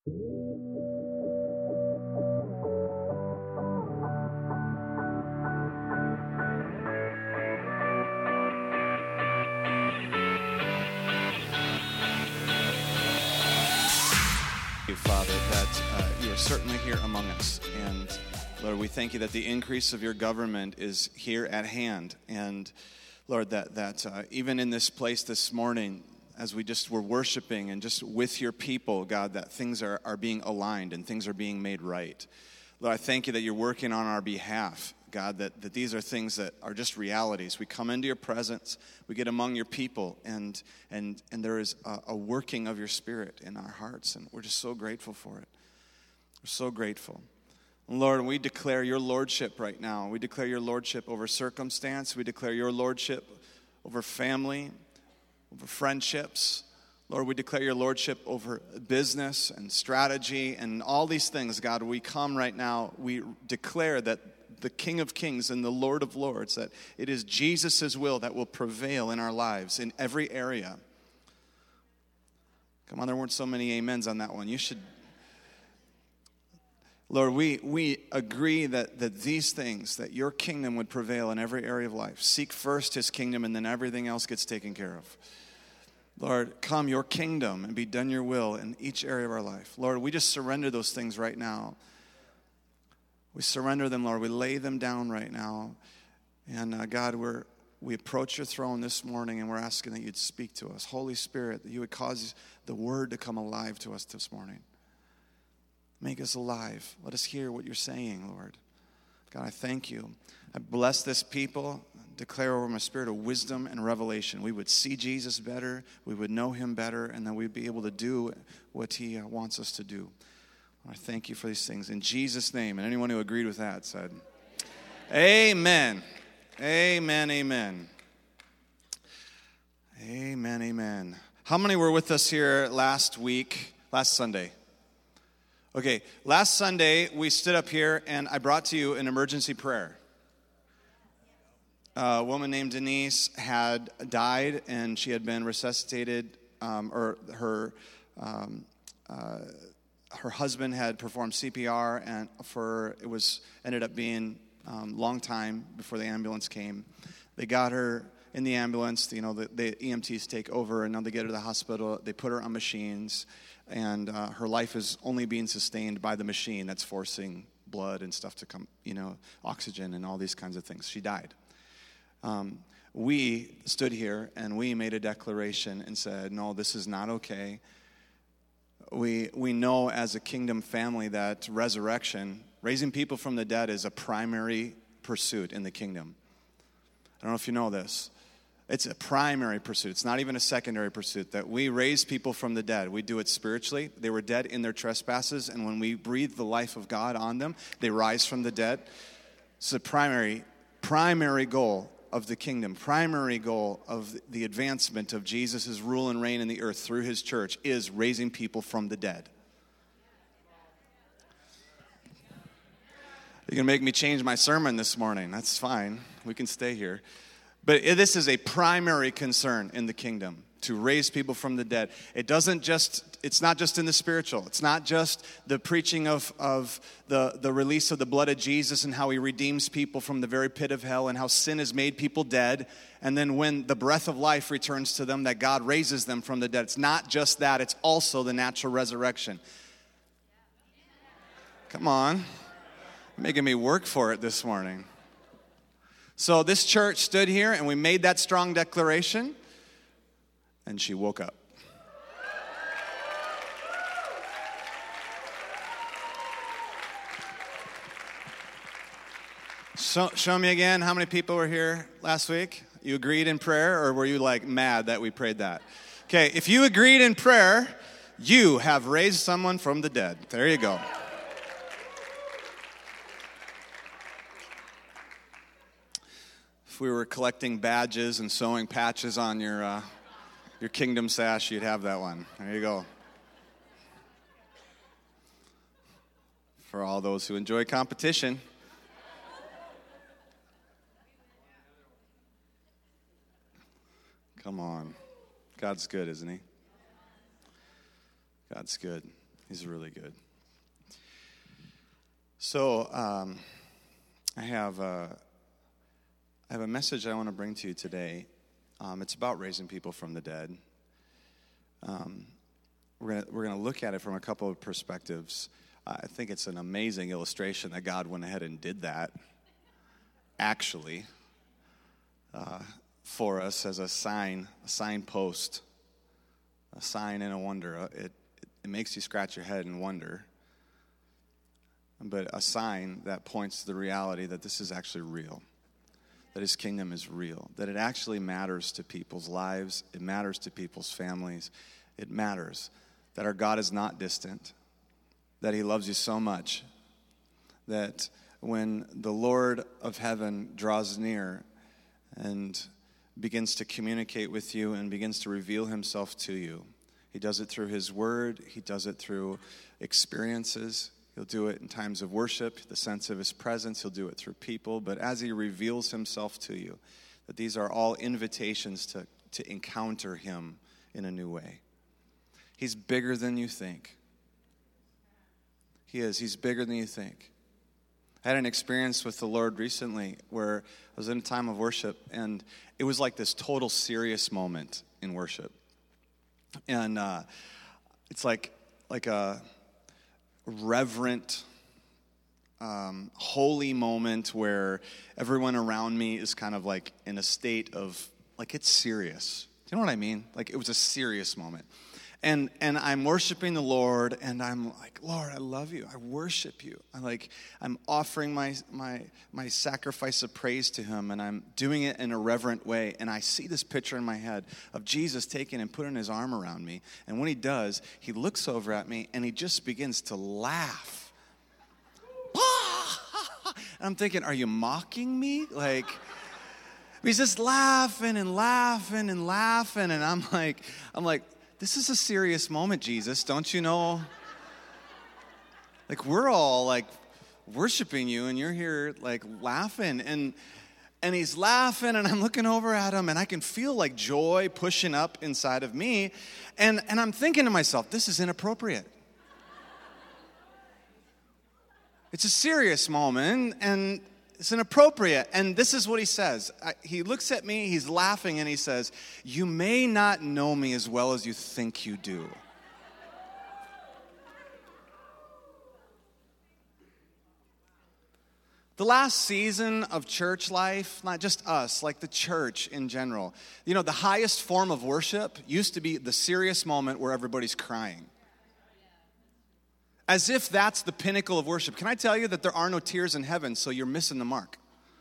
You, Father, that you are certainly here among us. And Lord, we thank you that the increase of your government is here at hand. And Lord, that even in this place this morning, as we just were worshiping and just with your people, God, that things are being aligned and things are being made right. Lord, I thank you that you're working on our behalf, God, that these are things that are just realities. We come into your presence, we get among your people, and there is a working of your Spirit in our hearts, and we're just so grateful for it. We're so grateful. Lord, we declare your lordship right now. We declare your lordship over circumstance. We declare your lordship over family, over friendships. Lord, we declare your lordship over business and strategy and all these things, God. We come right now, we declare that the King of Kings and the Lord of Lords, that it is Jesus' will that will prevail in our lives in every area. Come on, there weren't so many amens on that one. You should... Lord, we agree that these things, that your kingdom would prevail in every area of life. Seek first his kingdom, and then everything else gets taken care of. Lord, come your kingdom and be done your will in each area of our life. Lord, we just surrender those things right now. We surrender them, Lord. We lay them down right now. And God, we approach your throne this morning, and we're asking that you'd speak to us. Holy Spirit, that you would cause the word to come alive to us this morning. Make us alive. Let us hear what you're saying, Lord. God, I thank you. I bless this people. Declare over my spirit of wisdom and revelation. We would see Jesus better. We would know him better. And then we'd be able to do what he wants us to do. I thank you for these things. In Jesus' name. And anyone who agreed with that said, Amen. Amen, amen. Amen, amen. How many were with us here last Sunday? Okay, last Sunday, we stood up here, and I brought to you an emergency prayer. A woman named Denise had died, and she had been resuscitated, or her husband had performed CPR, and ended up being a long time before the ambulance came. They got her in the ambulance, the EMTs take over, and now they get her to the hospital. They put her on machines, and her life is only being sustained by the machine that's forcing blood and stuff to come, oxygen and all these kinds of things. She died. We stood here, and we made a declaration and said, no, this is not okay. We know as a kingdom family that resurrection, raising people from the dead, is a primary pursuit in the kingdom. I don't know if you know this. It's a primary pursuit. It's not even a secondary pursuit, that we raise people from the dead. We do it spiritually. They were dead in their trespasses, and when we breathe the life of God on them, they rise from the dead. It's the primary goal of the kingdom, primary goal of the advancement of Jesus' rule and reign in the earth through his church is raising people from the dead. You're going to make me change my sermon this morning. That's fine. We can stay here. But this is a primary concern in the kingdom, to raise people from the dead. It's not just in the spiritual. It's not just the preaching of the release of the blood of Jesus and how he redeems people from the very pit of hell and how sin has made people dead. And then when the breath of life returns to them, that God raises them from the dead. It's not just that. It's also the natural resurrection. Come on. You're making me work for it this morning. So this church stood here and we made that strong declaration, and she woke up. So, show me again how many people were here last week. You agreed in prayer, or were you mad that we prayed that? Okay, if you agreed in prayer, you have raised someone from the dead. There you go. If we were collecting badges and sewing patches on your kingdom sash, you'd have that one. There you go. For all those who enjoy competition. Come on. God's good, isn't he? God's good. He's really good. So I have a message I want to bring to you today. It's about raising people from the dead. We're gonna look at it from a couple of perspectives. I think it's an amazing illustration that God went ahead and did that, actually, for us as a signpost, a sign and a wonder. It makes you scratch your head and wonder, but a sign that points to the reality that this is actually real, that His kingdom is real, that it actually matters to people's lives, it matters to people's families, it matters that our God is not distant, that He loves you so much that when the Lord of heaven draws near and begins to communicate with you and begins to reveal Himself to you, He does it through His word, He does it through experiences, He'll do it in times of worship, the sense of His presence, He'll do it through people, but as He reveals Himself to you, that these are all invitations to encounter Him in a new way. He's bigger than you think. He is. He's bigger than you think. I had an experience with the Lord recently where I was in a time of worship, and it was like this total serious moment in worship. And it's like a reverent, holy moment where everyone around me is kind of like in a state of, like, it's serious. Do you know what I mean? Like, it was a serious moment. And I'm worshiping the Lord, and I'm like, Lord, I love you. I worship you. I'm offering my sacrifice of praise to Him, and I'm doing it in a reverent way. And I see this picture in my head of Jesus taking and putting His arm around me. And when He does, He looks over at me, and He just begins to laugh. And I'm thinking, are you mocking me? Like, he's just laughing and laughing and laughing, and I'm like, this is a serious moment, Jesus. Don't you know? Like, we're all like worshiping you, and you're here like laughing, and He's laughing, and I'm looking over at Him, and I can feel like joy pushing up inside of me, and I'm thinking to myself, this is inappropriate. It's a serious moment, and it's inappropriate. And this is what He says. He looks at me, He's laughing, and He says, you may not know me as well as you think you do. The last season of church life, not just us, like the church in general, you know, the highest form of worship used to be the serious moment where everybody's crying. As if that's the pinnacle of worship. Can I tell you that there are no tears in heaven, so you're missing the mark?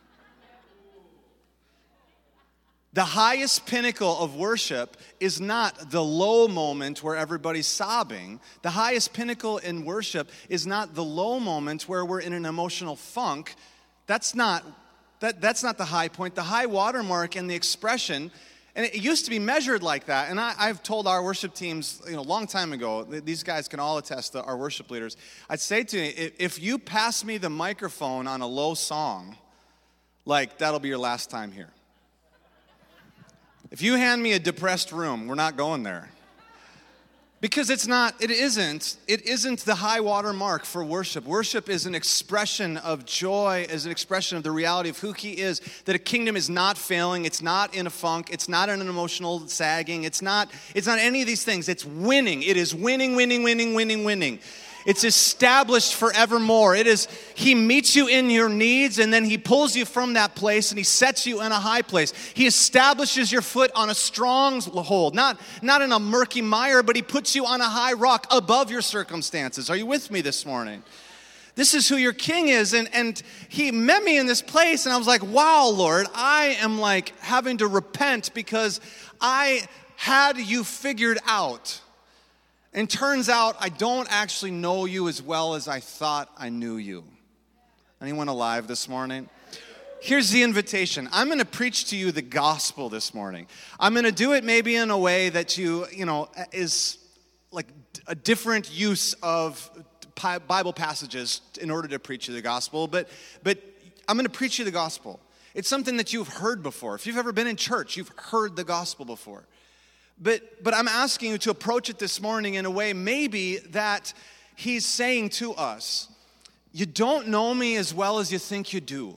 The highest pinnacle of worship is not the low moment where everybody's sobbing. The highest pinnacle in worship is not the low moment where we're in an emotional funk. That's not the high point. The high watermark and the expression, and it used to be measured like that. And I've told our worship teams, a long time ago, these guys can all attest, our worship leaders, I'd say to you, if you pass me the microphone on a low song, like, that'll be your last time here. If you hand me a depressed room, we're not going there. Because it isn't the high water mark for worship. Worship is an expression of joy, is an expression of the reality of who He is, that a kingdom is not failing, it's not in a funk, it's not in an emotional sagging, it's not any of these things. It's winning. It is winning, winning, winning, winning, winning. It's established forevermore. He meets you in your needs, and then He pulls you from that place, and He sets you in a high place. He establishes your foot on a strong hold, not in a murky mire, but He puts you on a high rock above your circumstances. Are you with me this morning? This is who your King is, and He met me in this place, and I was like, wow, Lord, I am like having to repent because I had you figured out. And turns out I don't actually know you as well as I thought I knew you. Anyone alive this morning? Here's the invitation. I'm going to preach to you the gospel this morning. I'm going to do it maybe in a way that is like a different use of Bible passages in order to preach you the gospel, but I'm going to preach you the gospel. It's something that you've heard before. If you've ever been in church, you've heard the gospel before. But I'm asking you to approach it this morning in a way maybe that he's saying to us, you don't know me as well as you think you do.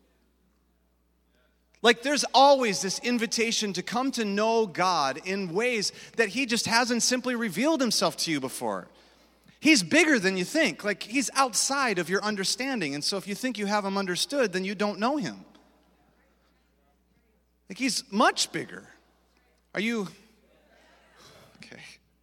Like, there's always this invitation to come to know God in ways that he just hasn't simply revealed himself to you before. He's bigger than you think. Like, he's outside of your understanding. And so if you think you have him understood, then you don't know him. Like, he's much bigger. Are you? Okay.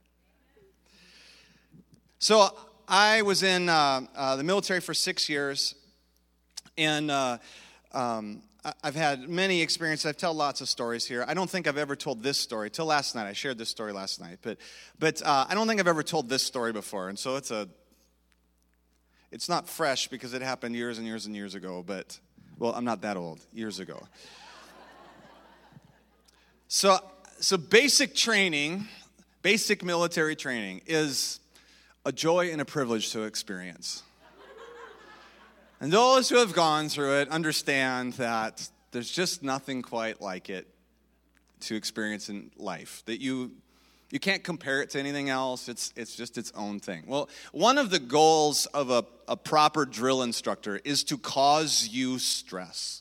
So I was in the military for 6 years, and I've had many experiences. I've told lots of stories here. I don't think I've ever told this story till last night. I shared this story last night, but I don't think I've ever told this story before, and so it's not fresh because it happened years and years and years ago. But well, I'm not that old. Years ago. So basic training, basic military training is a joy and a privilege to experience. And those who have gone through it understand that there's just nothing quite like it to experience in life. That you can't compare it to anything else. It's just its own thing. Well, one of the goals of a proper drill instructor is to cause you stress.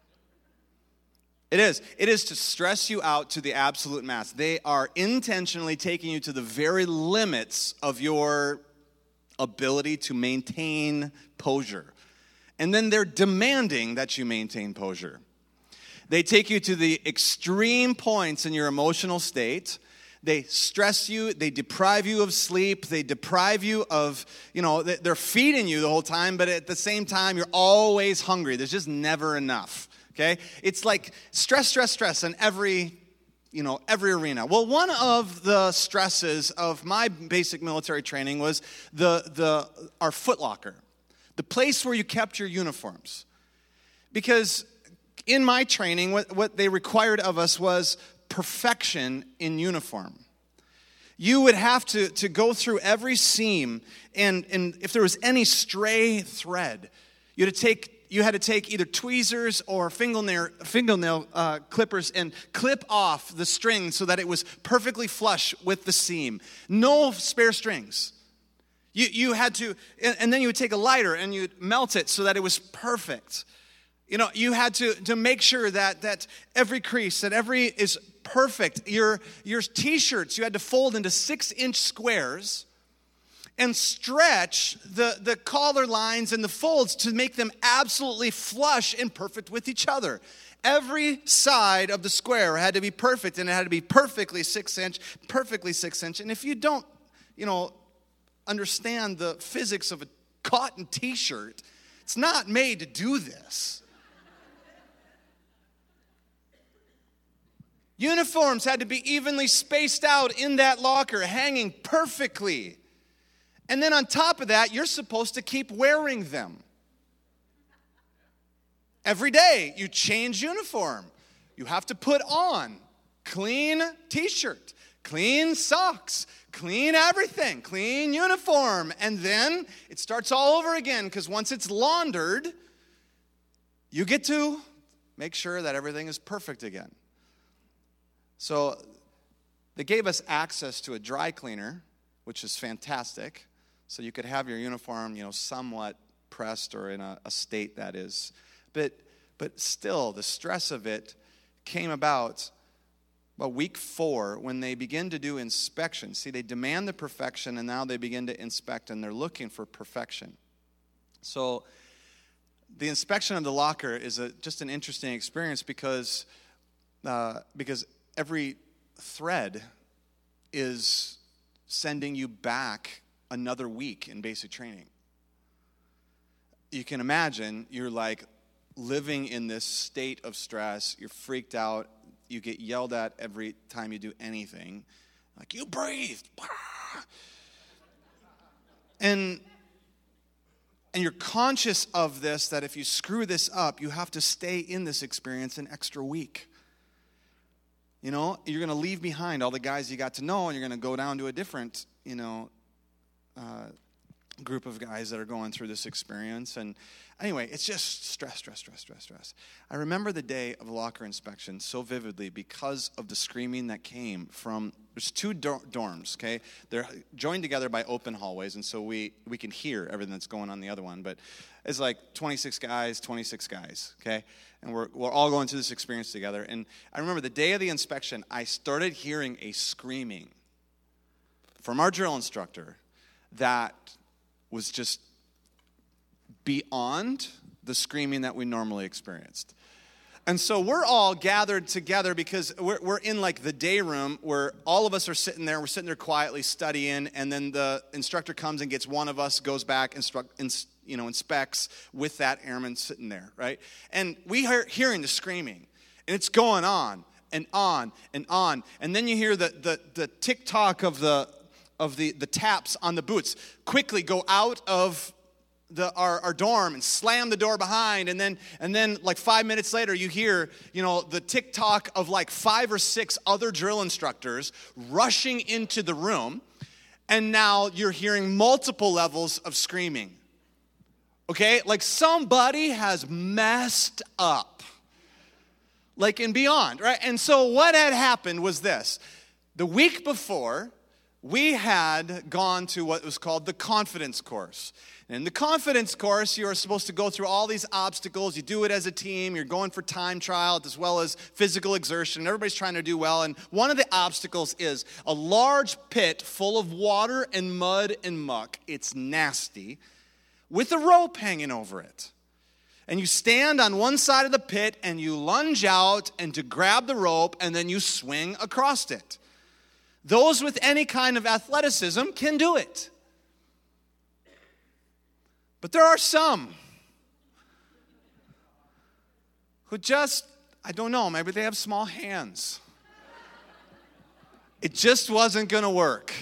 It is to stress you out to the absolute max. They are intentionally taking you to the very limits of your ability to maintain posture. And then they're demanding that you maintain posture. They take you to the extreme points in your emotional state. They stress you. They deprive you of sleep. They deprive you of, they're feeding you the whole time, but at the same time, you're always hungry. There's just never enough, okay? It's like stress in every arena. Well, one of the stresses of my basic military training was our footlocker. The place where you kept your uniforms. Because in my training, what they required of us was perfection in uniform. You would have to go through every seam, and if there was any stray thread, you had to take either tweezers or fingernail clippers and clip off the string so that it was perfectly flush with the seam. No spare strings. You had to, and then you would take a lighter and you'd melt it so that it was perfect. You had to make sure that every crease, that every is perfect. Your T-shirts, you had to fold into 6-inch squares and stretch the collar lines and the folds to make them absolutely flush and perfect with each other. Every side of the square had to be perfect, and it had to be perfectly 6-inch. And if you don't, understand the physics of a cotton T-shirt, it's not made to do this. Uniforms had to be evenly spaced out in that locker, hanging perfectly. And then on top of that, you're supposed to keep wearing them. Every day, you change uniform. You have to put on clean T-shirt, clean socks, clean everything, clean uniform. And then it starts all over again, because once it's laundered, you get to make sure that everything is perfect again. So they gave us access to a dry cleaner, which is fantastic. So you could have your uniform, somewhat pressed or in a state that is. But still, the stress of it came about week 4 when they begin to do inspection. See, they demand the perfection, and now they begin to inspect, and they're looking for perfection. So the inspection of the locker is just an interesting experience because every thread is sending you back another week in basic training. You can imagine you're like living in this state of stress. You're freaked out. You get yelled at every time you do anything. Like, you breathed. And you're conscious of this, that if you screw this up, you have to stay in this experience an extra week. You're going to leave behind all the guys you got to know, and you're going to go down to a different, group of guys that are going through this experience. And anyway, it's just stress. I remember the day of the locker inspection so vividly because of the screaming that came from, there's two dorms, okay? They're joined together by open hallways, and so we can hear everything that's going on in the other one. But it's like 26 guys, okay? And we're all going through this experience together. And I remember the day of the inspection, I started hearing a screaming from our drill instructor that was just beyond the screaming that we normally experienced. And so we're all gathered together because we're in like the day room where all of us are sitting there. We're sitting there quietly studying, and then the instructor comes and gets one of us, goes back, inspects with that airman sitting there, right? And we are hearing the screaming, and it's going on and on and on. And then you hear the tick-tock of the taps on the boots quickly go out of our dorm and slam the door behind, and then like 5 minutes later you hear the tick-tock of like 5 or 6 other drill instructors rushing into the room, and now you're hearing multiple levels of screaming. Okay, like somebody has messed up, like and beyond, right? And so what had happened was this: the week before, we had gone to what was called the confidence course. And in the confidence course, you are supposed to go through all these obstacles. You do it as a team. You're going for time trial as well as physical exertion. Everybody's trying to do well. And one of the obstacles is a large pit full of water and mud and muck. It's nasty, with a rope hanging over it. And you stand on one side of the pit and you lunge out and to grab the rope, and then you swing across it. Those with any kind of athleticism can do it. But there are some who just, I don't know, maybe they have small hands. It just wasn't going to work.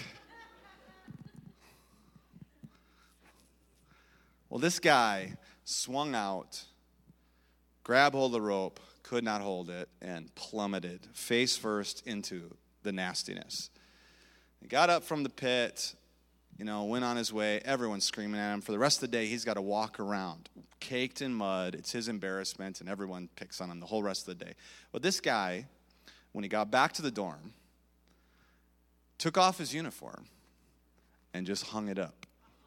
Well, this guy swung out, grabbed hold of the rope, could not hold it, and plummeted face first into the nastiness. He got up from the pit, went on his way. Everyone's screaming at him. For the rest of the day, he's got to walk around, caked in mud. It's his embarrassment, and everyone picks on him the whole rest of the day. But this guy, when he got back to the dorm, took off his uniform and just hung it up.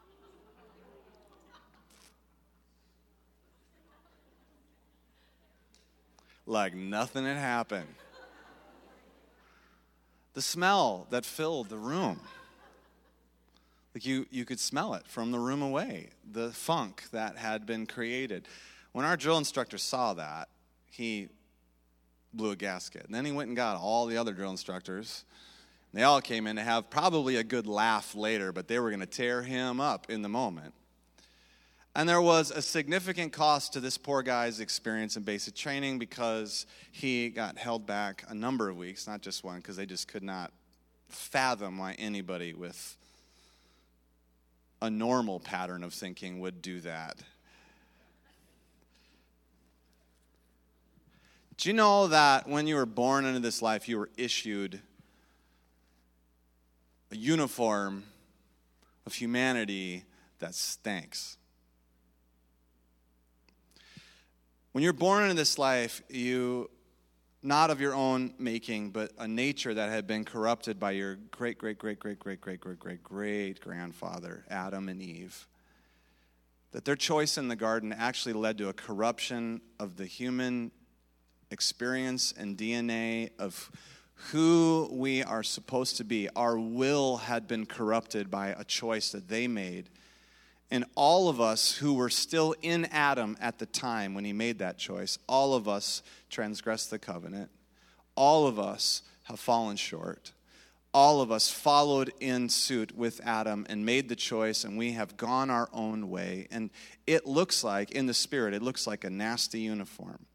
Like nothing had happened. The smell that filled the room, like you could smell it from the room away, the funk that had been created. When our drill instructor saw that, he blew a gasket. And then he went and got all the other drill instructors. They all came in to have probably a good laugh later, but they were going to tear him up in the moment. And there was a significant cost to this poor guy's experience in basic training because he got held back a number of weeks, not just one, because they just could not fathom why anybody with a normal pattern of thinking would do that. Do you know that when you were born into this life, you were issued a uniform of humanity that stinks? When you're born into this life, you, not of your own making, but a nature that had been corrupted by your great-great-great-great-great-great-great-grandfather, Adam and Eve, that their choice in the garden actually led to a corruption of the human experience and DNA of who we are supposed to be. Our will had been corrupted by a choice that they made. And all of us who were still in Adam at the time when he made that choice, all of us transgressed the covenant. All of us have fallen short. All of us followed in suit with Adam and made the choice, and we have gone our own way. And it looks like, in the spirit, it looks like a nasty uniform.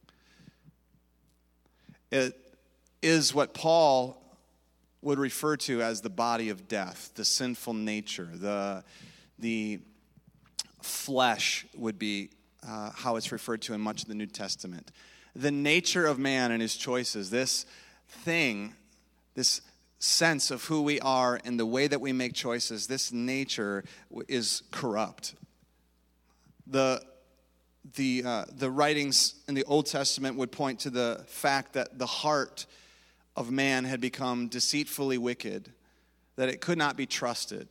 It is what Paul would refer to as the body of death, the sinful nature, the flesh would be how it's referred to in much of the New Testament. The nature of man and his choices, this thing, this sense of who we are and the way that we make choices, this nature is corrupt. The writings in the Old Testament would point to the fact that the heart of man had become deceitfully wicked, that it could not be trusted.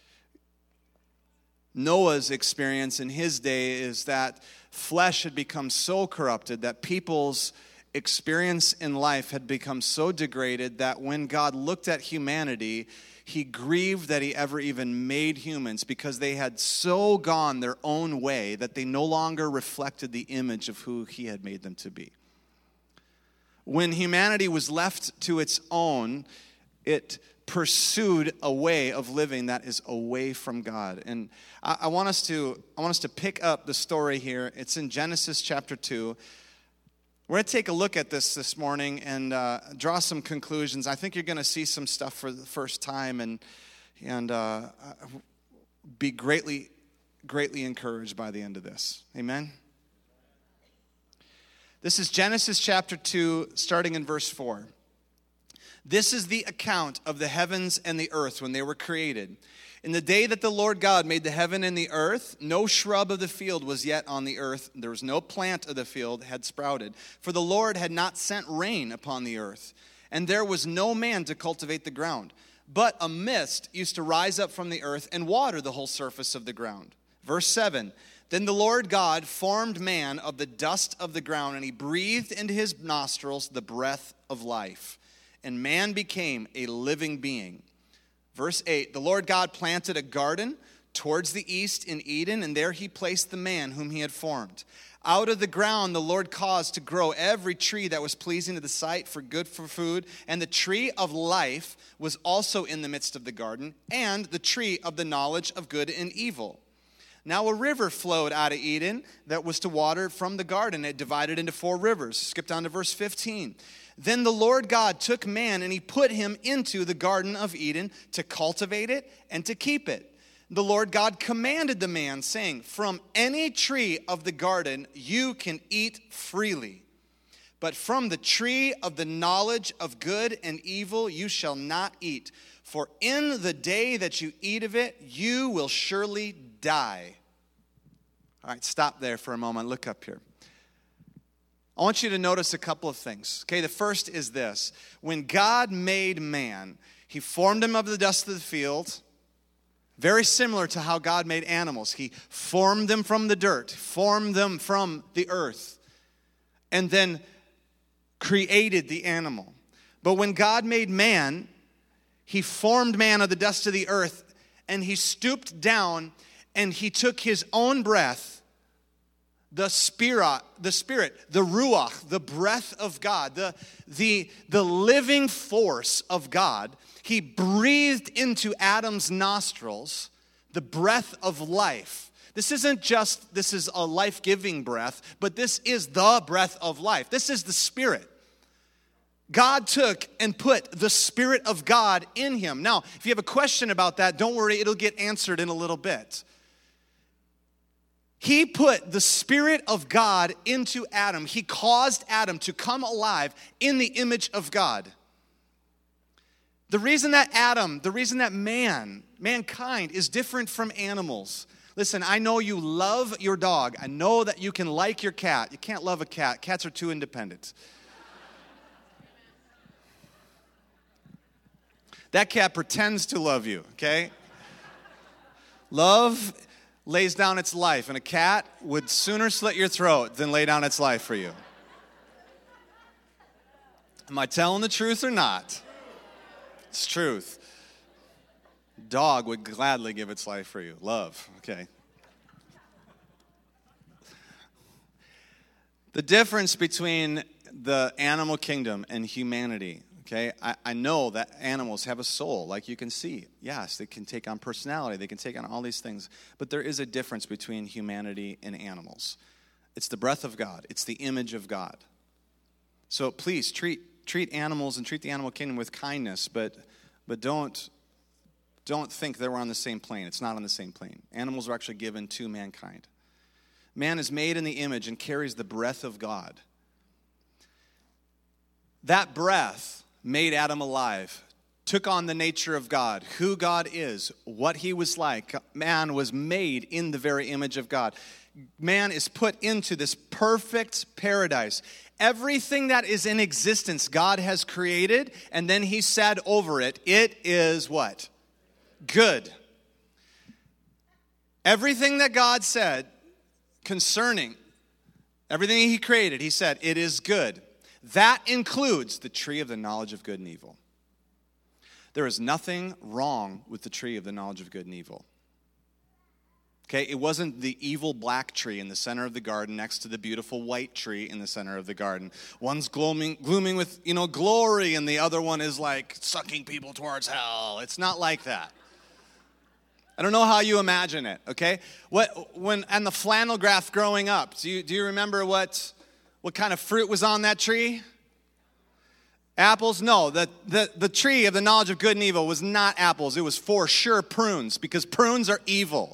Noah's experience in his day is that flesh had become so corrupted that people's experience in life had become so degraded that when God looked at humanity, he grieved that he ever even made humans, because they had so gone their own way that they no longer reflected the image of who he had made them to be. When humanity was left to its own, it pursued a way of living that is away from God. And I want us to pick up the story here. It's in Genesis chapter 2. We're going to take a look at this morning and draw some conclusions. I think you're going to see some stuff for the first time and be greatly encouraged by the end of this. Amen? This is Genesis chapter 2, starting in verse 4. This is the account of the heavens and the earth when they were created. In the day that the Lord God made the heaven and the earth, no shrub of the field was yet on the earth. There was no plant of the field had sprouted, for the Lord had not sent rain upon the earth, and there was no man to cultivate the ground. But a mist used to rise up from the earth and water the whole surface of the ground. Verse 7, then the Lord God formed man of the dust of the ground, and he breathed into his nostrils the breath of life, and man became a living being. Verse 8, the Lord God planted a garden towards the east in Eden, and there he placed the man whom he had formed. Out of the ground the Lord caused to grow every tree that was pleasing to the sight, for good for food, and the tree of life was also in the midst of the garden, and the tree of the knowledge of good and evil. Now a river flowed out of Eden that was to water from the garden. It divided into 4 rivers. Skip down to verse 15. Then the Lord God took man and he put him into the Garden of Eden to cultivate it and to keep it. The Lord God commanded the man, saying, from any tree of the garden you can eat freely, but from the tree of the knowledge of good and evil you shall not eat. For in the day that you eat of it, you will surely die. All right, stop there for a moment. Look up here. I want you to notice a couple of things. Okay, the first is this. When God made man, he formed him of the dust of the field, very similar to how God made animals. He formed them from the dirt, formed them from the earth, and then created the animal. But when God made man, he formed man of the dust of the earth, and he stooped down and he took his own breath, the spirit, the ruach, the breath of God, the living force of God. He breathed into Adam's nostrils the breath of life. This is a life-giving breath, but this is the breath of life. This is the Spirit. God took and put the Spirit of God in him. Now, if you have a question about that, don't worry, it'll get answered in a little bit. He put the Spirit of God into Adam. He caused Adam to come alive in the image of God. The reason that mankind is different from animals. Listen, I know you love your dog. I know that you can like your cat. You can't love a cat. Cats are too independent. That cat pretends to love you, okay? Love lays down its life, and a cat would sooner slit your throat than lay down its life for you. Am I telling the truth or not? It's truth. Dog would gladly give its life for you. Love, okay. The difference between the animal kingdom and humanity, okay, I know that animals have a soul, like you can see. Yes, they can take on personality. They can take on all these things. But there is a difference between humanity and animals. It's the breath of God. It's the image of God. So please treat animals and treat the animal kingdom with kindness, but don't think that we're on the same plane. It's not on the same plane. Animals are actually given to mankind. Man is made in the image and carries the breath of God. That breath made Adam alive took on the nature of God, who God is, what he was like. Man was made in the very image of God. Man is put into this perfect paradise. Everything that is in existence, God has created, and then he said over it, it is what? Good. Everything that God said concerning everything he created, he said, it is good. That includes the tree of the knowledge of good and evil. There is nothing wrong with the tree of the knowledge of good and evil. Okay, it wasn't the evil black tree in the center of the garden next to the beautiful white tree in the center of the garden. One's glooming with, glory, and the other one is like sucking people towards hell. It's not like that. I don't know how you imagine it, okay? And the flannel graph growing up, do you remember what kind of fruit was on that tree? Apples? No, the tree of the knowledge of good and evil was not apples. It was for sure prunes, because prunes are evil.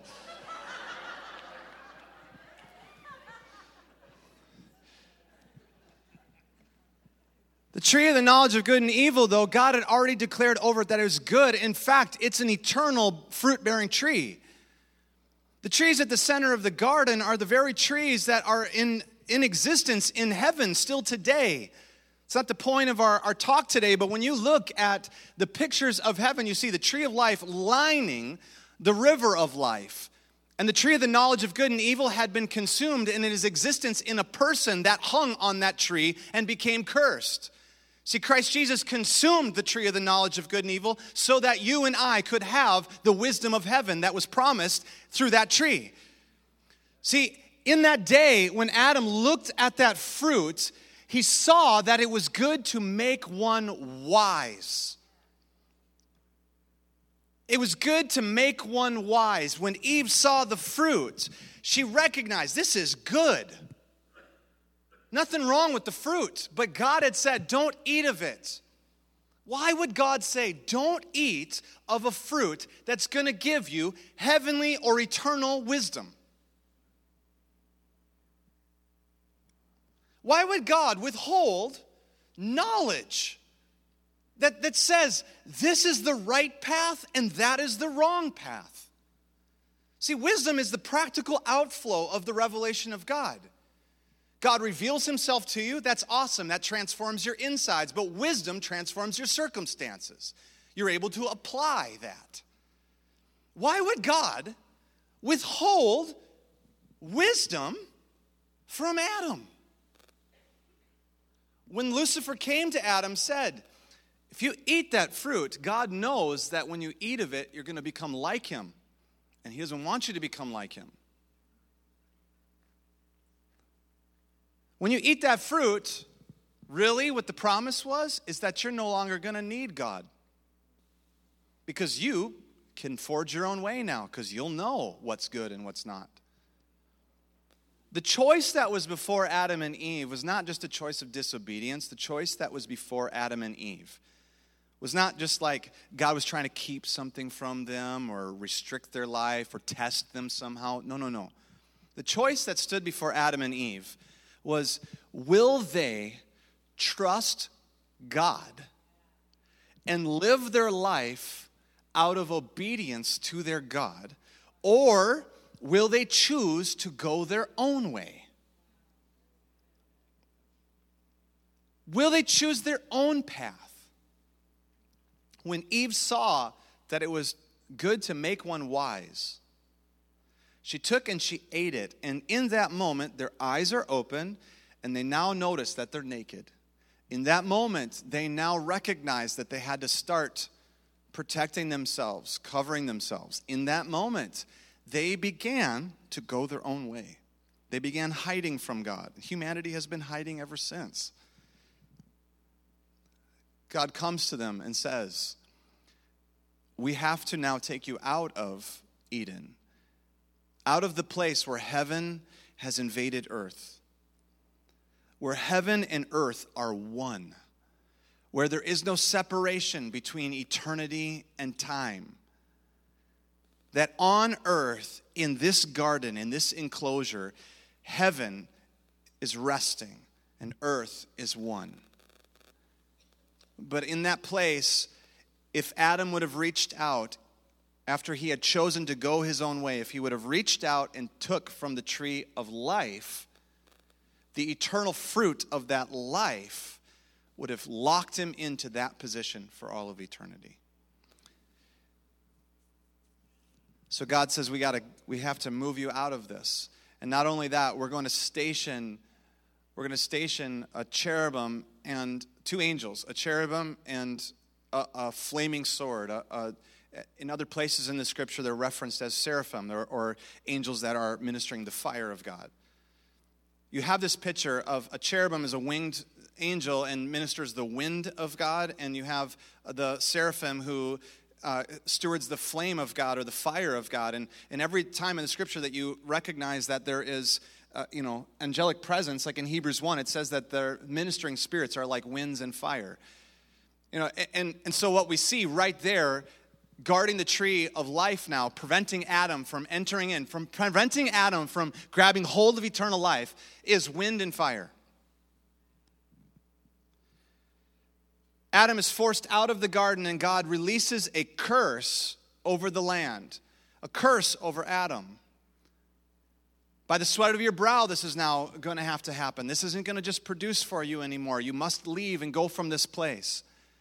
The tree of the knowledge of good and evil, though, God had already declared over it that it was good. In fact, it's an eternal fruit-bearing tree. The trees at the center of the garden are the very trees that are in existence in heaven still today. It's not the point of our talk today, but when you look at the pictures of heaven, you see the tree of life lining the river of life. And the tree of the knowledge of good and evil had been consumed in its existence in a person that hung on that tree and became cursed. See, Christ Jesus consumed the tree of the knowledge of good and evil so that you and I could have the wisdom of heaven that was promised through that tree. See, in that day when Adam looked at that fruit, he saw that it was good to make one wise. It was good to make one wise. When Eve saw the fruit, she recognized this is good. Nothing wrong with the fruit, but God had said, don't eat of it. Why would God say, don't eat of a fruit that's going to give you heavenly or eternal wisdom? Why would God withhold knowledge that says this is the right path and that is the wrong path? See, wisdom is the practical outflow of the revelation of God. God reveals himself to you, that's awesome, that transforms your insides, but wisdom transforms your circumstances. You're able to apply that. Why would God withhold wisdom from Adam? When Lucifer came to Adam, said, if you eat that fruit, God knows that when you eat of it, you're going to become like him. And he doesn't want you to become like him. When you eat that fruit, really what the promise was is that you're no longer going to need God. Because you can forge your own way now, because you'll know what's good and what's not. The choice that was before Adam and Eve was not just a choice of disobedience. The choice that was before Adam and Eve was not just like God was trying to keep something from them or restrict their life or test them somehow. No. The choice that stood before Adam and Eve was, will they trust God and live their life out of obedience to their God, or will they choose to go their own way? Will they choose their own path? When Eve saw that it was good to make one wise, she took and she ate it. And in that moment, their eyes are open, and they now notice that they're naked. In that moment, they now recognize that they had to start protecting themselves, covering themselves. In that moment, they began to go their own way. They began hiding from God. Humanity has been hiding ever since. God comes to them and says, we have to now take you out of Eden, out of the place where heaven has invaded earth, where heaven and earth are one, where there is no separation between eternity and time. That on earth, in this garden, in this enclosure, heaven is resting and earth is one. But in that place, if Adam would have reached out after he had chosen to go his own way, if he would have reached out and took from the tree of life, the eternal fruit of that life would have locked him into that position for all of eternity. So God says we have to move you out of this. And not only that, we're going to station a cherubim and two angels, a cherubim and a flaming sword. In other places in the scripture, they're referenced as seraphim or angels that are ministering the fire of God. You have this picture of a cherubim as a winged angel and ministers the wind of God, and you have the seraphim who stewards the flame of God or the fire of God. And every time in the scripture that you recognize that there is angelic presence, like in Hebrews 1, it says that their ministering spirits are like winds and fire. And so what we see right there, guarding the tree of life now, preventing Adam from entering in, from preventing Adam from grabbing hold of eternal life, is wind and fire. Adam is forced out of the garden, and God releases a curse over the land, a curse over Adam. By the sweat of your brow, this is now going to have to happen. This isn't going to just produce for you anymore. You must leave and go from this place.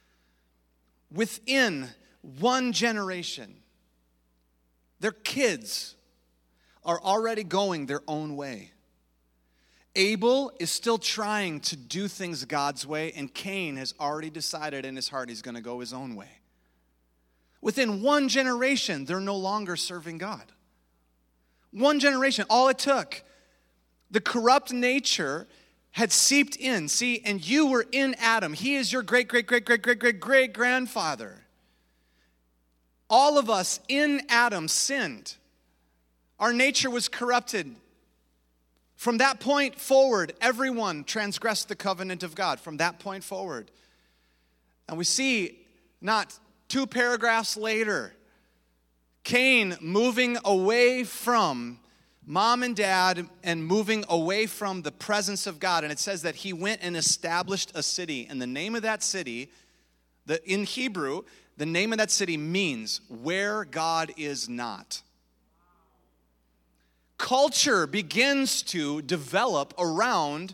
Within one generation, their kids are already going their own way. Abel is still trying to do things God's way, and Cain has already decided in his heart he's going to go his own way. Within one generation, they're no longer serving God. One generation, all it took. The corrupt nature had seeped in. See, and you were in Adam. He is your great-great-great-great-great-great-great-grandfather. All of us in Adam sinned. Our nature was corrupted. From that point forward, everyone transgressed the covenant of God. From that point forward. And we see, not 2 paragraphs later, Cain moving away from mom and dad and moving away from the presence of God. And it says that he went and established a city. And the name of that city, in Hebrew, the name of that city means where God is not. Culture begins to develop around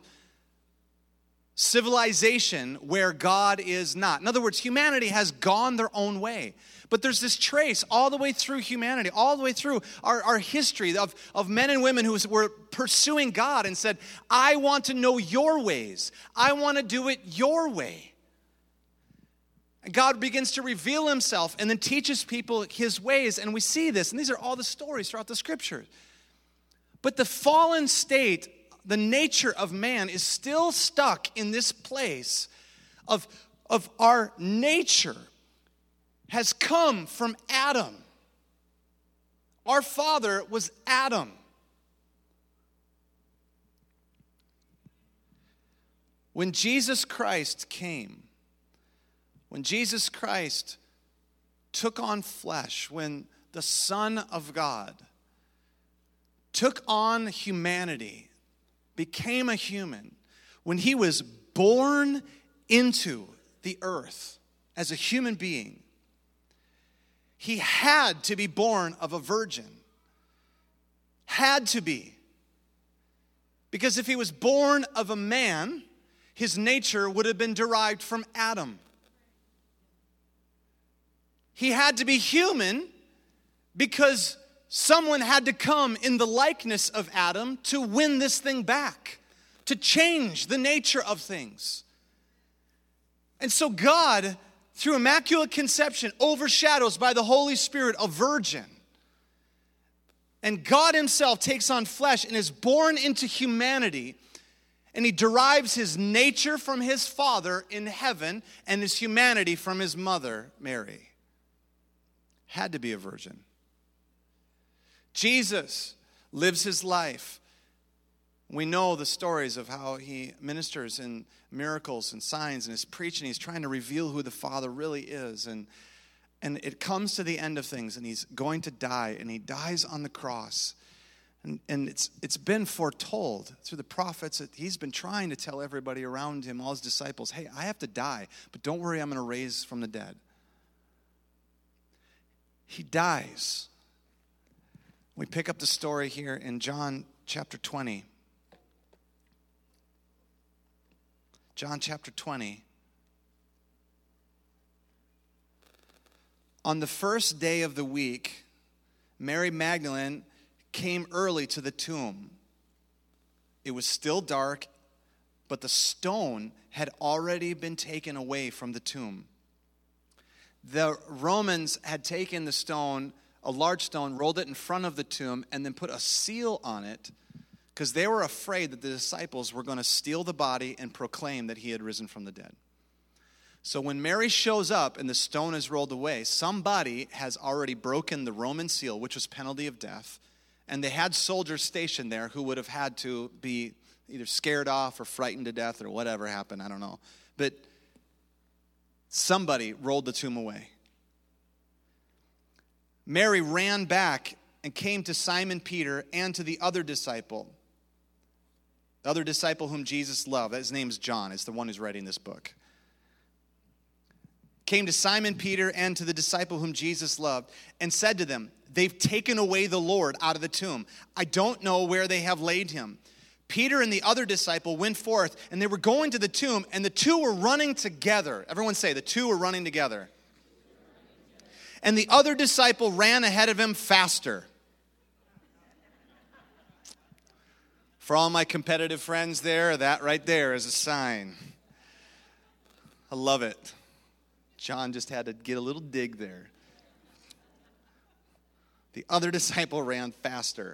civilization where God is not. In other words, humanity has gone their own way. But there's this trace all the way through humanity, all the way through our history of men and women who were pursuing God and said, I want to know your ways. I want to do it your way. And God begins to reveal himself and then teaches people his ways. And we see this, and these are all the stories throughout the scripture. But the fallen state, the nature of man, is still stuck in this place of our nature has come from Adam. Our father was Adam. When Jesus Christ came, when Jesus Christ took on flesh, when the Son of God took on humanity, became a human, when he was born into the earth as a human being, he had to be born of a virgin. Had to be. Because if he was born of a man, his nature would have been derived from Adam. He had to be human because someone had to come in the likeness of Adam to win this thing back, to change the nature of things. And so God, through Immaculate Conception, overshadows by the Holy Spirit a virgin. And God himself takes on flesh and is born into humanity. And he derives his nature from his Father in heaven and his humanity from his mother, Mary. Had to be a virgin. Jesus lives his life. We know the stories of how he ministers in miracles and signs and his preaching. He's trying to reveal who the Father really is. And it comes to the end of things, and he's going to die, and he dies on the cross. And it's been foretold through the prophets that he's been trying to tell everybody around him, all his disciples, hey, I have to die, but don't worry, I'm going to raise from the dead. he dies. We pick up the story here in John chapter 20. John chapter 20. On the first day of the week, Mary Magdalene came early to the tomb. It was still dark, but the stone had already been taken away from the tomb. The Romans had taken the stone, a large stone, rolled it in front of the tomb, and then put a seal on it because they were afraid that the disciples were going to steal the body and proclaim that he had risen from the dead. So when Mary shows up and the stone is rolled away, somebody has already broken the Roman seal, which was penalty of death, and they had soldiers stationed there who would have had to be either scared off or frightened to death or whatever happened, I don't know. But somebody rolled the tomb away. Mary ran back and came to Simon Peter and to the other disciple whom Jesus loved. His name is John. It's the one who's writing this book. Came to Simon Peter and to the disciple whom Jesus loved and said to them, "They've taken away the Lord out of the tomb. I don't know where they have laid him." Peter and the other disciple went forth, and they were going to the tomb, and the two were running together. Everyone say, the two were running together. And the other disciple ran ahead of him faster. For all my competitive friends there, that right there is a sign. I love it. John just had to get a little dig there. The other disciple ran faster.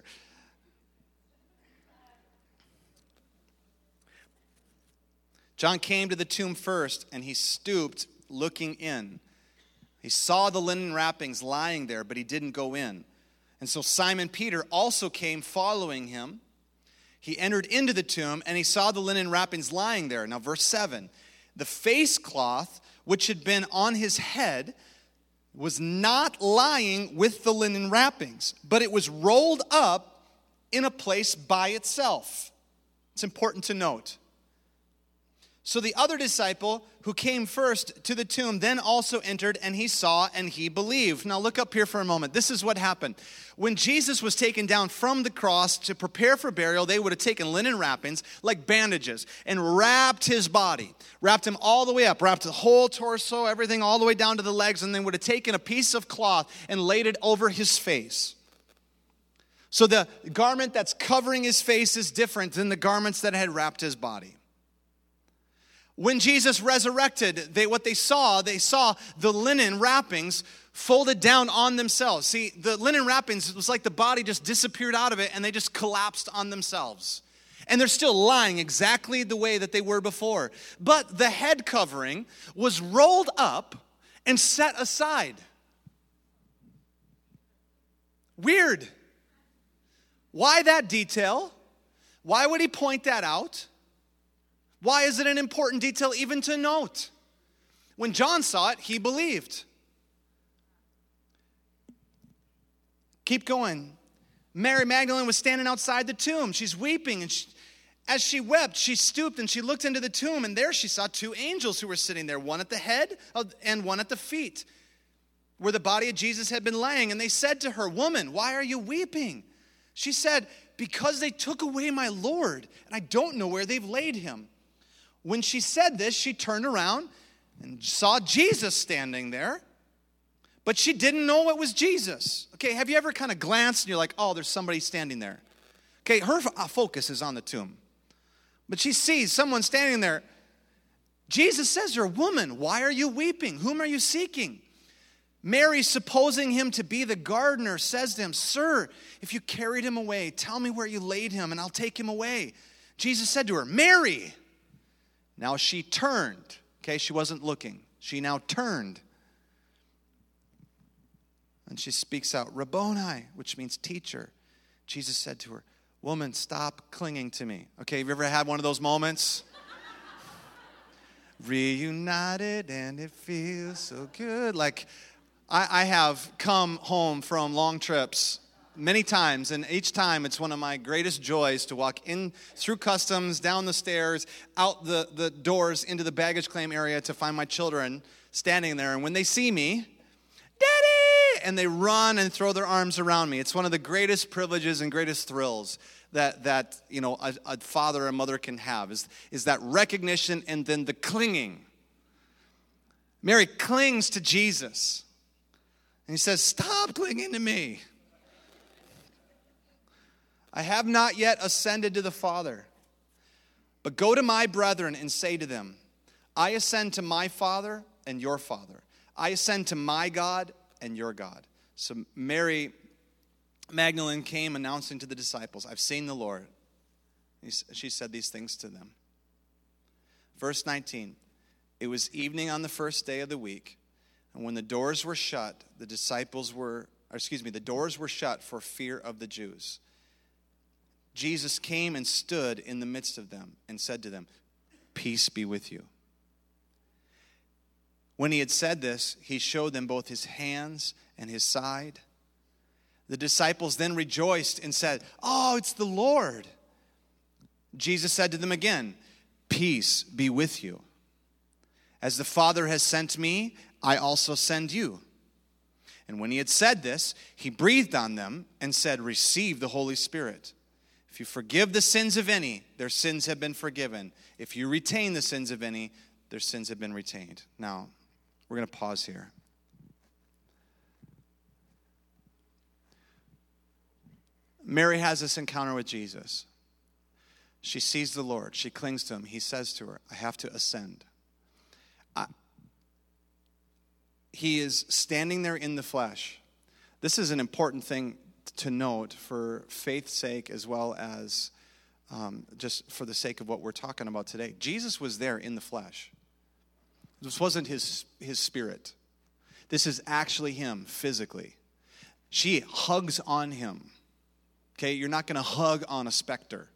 John came to the tomb first, and he stooped, looking in. He saw the linen wrappings lying there, but he didn't go in. And so Simon Peter also came following him. He entered into the tomb, and he saw the linen wrappings lying there. Now, verse 7, the face cloth which had been on his head was not lying with the linen wrappings, but it was rolled up in a place by itself. It's important to note. So the other disciple who came first to the tomb then also entered, and he saw and he believed. Now look up here for a moment. This is what happened. When Jesus was taken down from the cross to prepare for burial, they would have taken linen wrappings like bandages and wrapped his body. Wrapped him all the way up, wrapped the whole torso, everything all the way down to the legs, and then would have taken a piece of cloth and laid it over his face. So the garment that's covering his face is different than the garments that had wrapped his body. When Jesus resurrected, they saw the linen wrappings folded down on themselves. See, the linen wrappings, it was like the body just disappeared out of it and they just collapsed on themselves. And they're still lying exactly the way that they were before. But the head covering was rolled up and set aside. Weird. Why that detail? Why would he point that out? Why is it an important detail even to note? When John saw it, he believed. Keep going. Mary Magdalene was standing outside the tomb. She's weeping, and as she wept, she stooped and she looked into the tomb, and there she saw two angels who were sitting there, one at the head and one at the feet, where the body of Jesus had been laying. And they said to her, "Woman, why are you weeping?" She said, "Because they took away my Lord, and I don't know where they've laid him." When she said this, she turned around and saw Jesus standing there, but she didn't know it was Jesus. Okay, have you ever kind of glanced and you're like, oh, there's somebody standing there? Okay, her focus is on the tomb, but she sees someone standing there. Jesus says to her, "Woman, why are you weeping? Whom are you seeking?" Mary, supposing him to be the gardener, says to him, "Sir, if you carried him away, tell me where you laid him, and I'll take him away." Jesus said to her, "Mary." Now she turned. Okay, she wasn't looking. She now turned. And she speaks out, "Rabboni," which means teacher. Jesus said to her, "Woman, stop clinging to me." Okay, have you ever had one of those moments? Reunited and it feels so good. Like, I have come home from long trips many times, and each time it's one of my greatest joys to walk in through customs, down the stairs, out the doors into the baggage claim area to find my children standing there. And when they see me, "Daddy!" and they run and throw their arms around me. It's one of the greatest privileges and greatest thrills that you know a father or a mother can have is that recognition and then the clinging. Mary clings to Jesus. And he says, stop clinging to me. I have not yet ascended to the Father. But go to my brethren and say to them, I ascend to my Father and your Father. I ascend to my God and your God. So Mary Magdalene came announcing to the disciples, I've seen the Lord. She said these things to them. Verse 19, it was evening on the first day of the week, and when the doors were shut, the doors were shut for fear of the Jews. Jesus came and stood in the midst of them and said to them, peace be with you. When he had said this, he showed them both his hands and his side. The disciples then rejoiced and said, oh, it's the Lord. Jesus said to them again, peace be with you. As the Father has sent me, I also send you. And when he had said this, he breathed on them and said, receive the Holy Spirit. If you forgive the sins of any, their sins have been forgiven. If you retain the sins of any, their sins have been retained. Now, we're going to pause here. Mary has this encounter with Jesus. She sees the Lord. She clings to him. He says to her, I have to ascend. He is standing there in the flesh. This is an important thing to note for faith's sake as well as just for the sake of what we're talking about today. Jesus was there in the flesh. This wasn't his spirit. This is actually him physically. She hugs on him. Okay, you're not going to hug on a specter.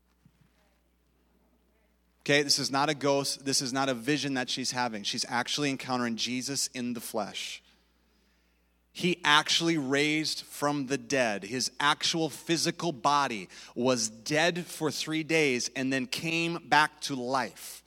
Okay, this is not a ghost. This is not a vision that she's having. She's actually encountering Jesus in the flesh. He actually raised from the dead. His actual physical body was dead for 3 days and then came back to life.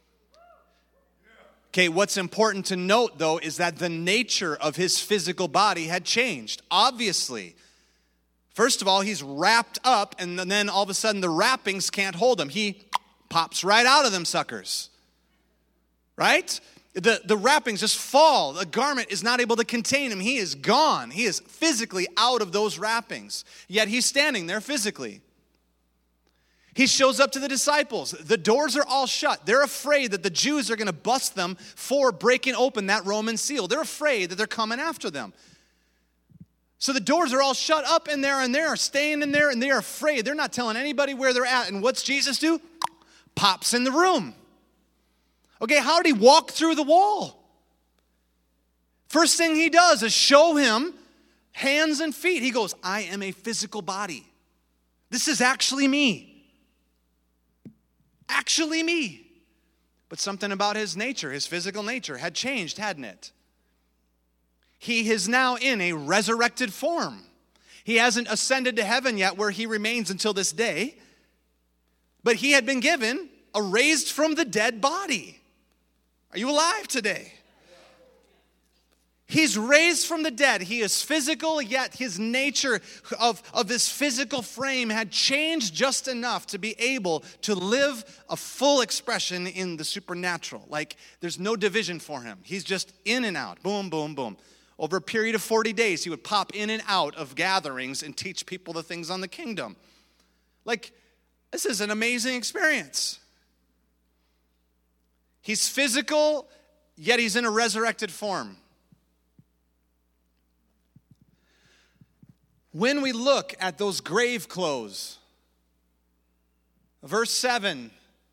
Okay, what's important to note, though, is that the nature of his physical body had changed, obviously. First of all, he's wrapped up, and then all of a sudden the wrappings can't hold him. He pops right out of them suckers. Right? The wrappings just fall. The garment is not able to contain him. He is gone. He is physically out of those wrappings. Yet he's standing there physically. He shows up to the disciples. The doors are all shut. They're afraid that the Jews are going to bust them for breaking open that Roman seal. They're afraid that they're coming after them. So the doors are all shut up in there, and they're staying in there, and they're afraid. They're not telling anybody where they're at. And what's Jesus do? Pops in the room. Okay, how did he walk through the wall? First thing he does is show him hands and feet. He goes, I am a physical body. This is actually me. Actually me. But something about his nature, his physical nature, had changed, hadn't it? He is now in a resurrected form. He hasn't ascended to heaven yet, where he remains until this day. But he had been given a raised from the dead body. Are you alive today? He's raised from the dead. He is physical, yet his nature of this physical frame had changed just enough to be able to live a full expression in the supernatural. Like, there's no division for him. He's just in and out. Boom, boom, boom. Over a period of 40 days, he would pop in and out of gatherings and teach people the things on the kingdom. Like, this is an amazing experience. He's physical, yet he's in a resurrected form. When we look at those grave clothes, verse 7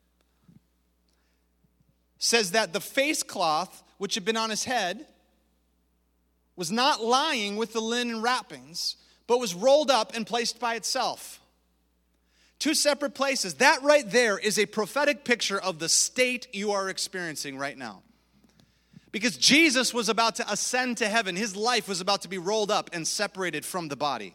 says that the face cloth which had been on his head was not lying with the linen wrappings, but was rolled up and placed by itself. Two separate places. That right there is a prophetic picture of the state you are experiencing right now. Because Jesus was about to ascend to heaven. His life was about to be rolled up and separated from the body.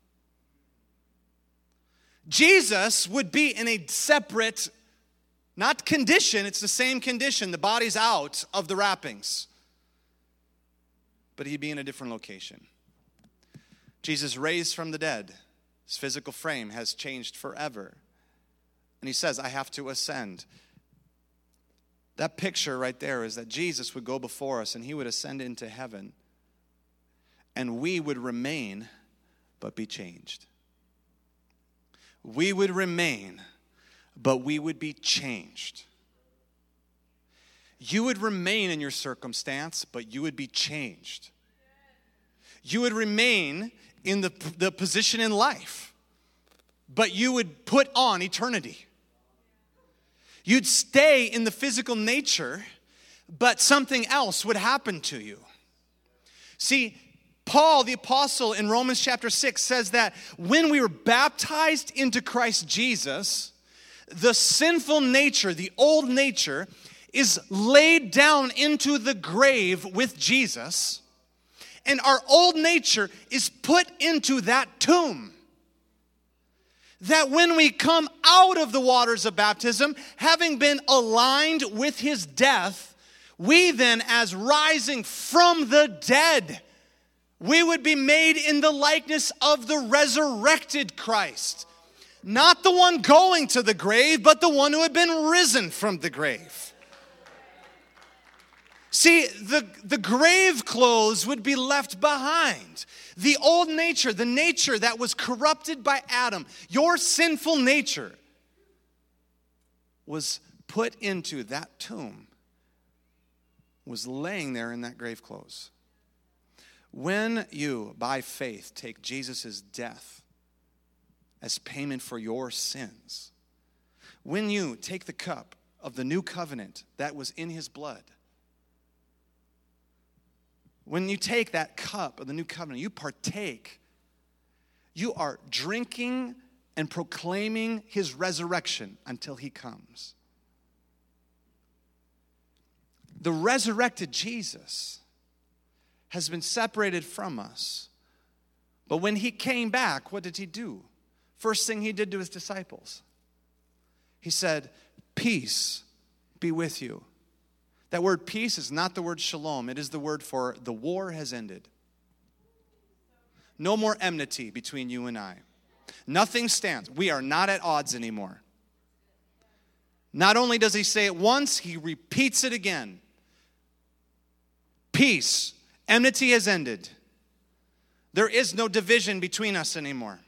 Jesus would be in a separate, not condition, it's the same condition. The body's out of the wrappings. but he'd be in a different location. Jesus raised from the dead. His physical frame has changed forever. And he says, I have to ascend. That picture right there is that Jesus would go before us and he would ascend into heaven. And we would remain, but be changed. We would remain, but we would be changed. You would remain in your circumstance, but you would be changed. You would remain in the position in life, but you would put on eternity. You'd stay in the physical nature, but something else would happen to you. See, Paul, the apostle, in Romans chapter 6 says that when we were baptized into Christ Jesus, the sinful nature, the old nature, is laid down into the grave with Jesus, and our old nature is put into that tomb. That when we come out of the waters of baptism, having been aligned with his death, we then, as rising from the dead, we would be made in the likeness of the resurrected Christ. Not the one going to the grave, but the one who had been risen from the grave. See, the grave clothes would be left behind. The old nature, the nature that was corrupted by Adam, your sinful nature, was put into that tomb, was laying there in that grave clothes. When you, by faith, take Jesus' death as payment for your sins, when you take the cup of the new covenant that was in his blood, when you take that cup of the new covenant, you partake. You are drinking and proclaiming his resurrection until he comes. The resurrected Jesus has been separated from us. But when he came back, what did he do? First thing he did to his disciples, he said, peace be with you. That word peace is not the word shalom. It is the word for the war has ended. No more enmity between you and I. Nothing stands. We are not at odds anymore. Not only does he say it once, he repeats it again. Peace. Enmity has ended. There is no division between us anymore.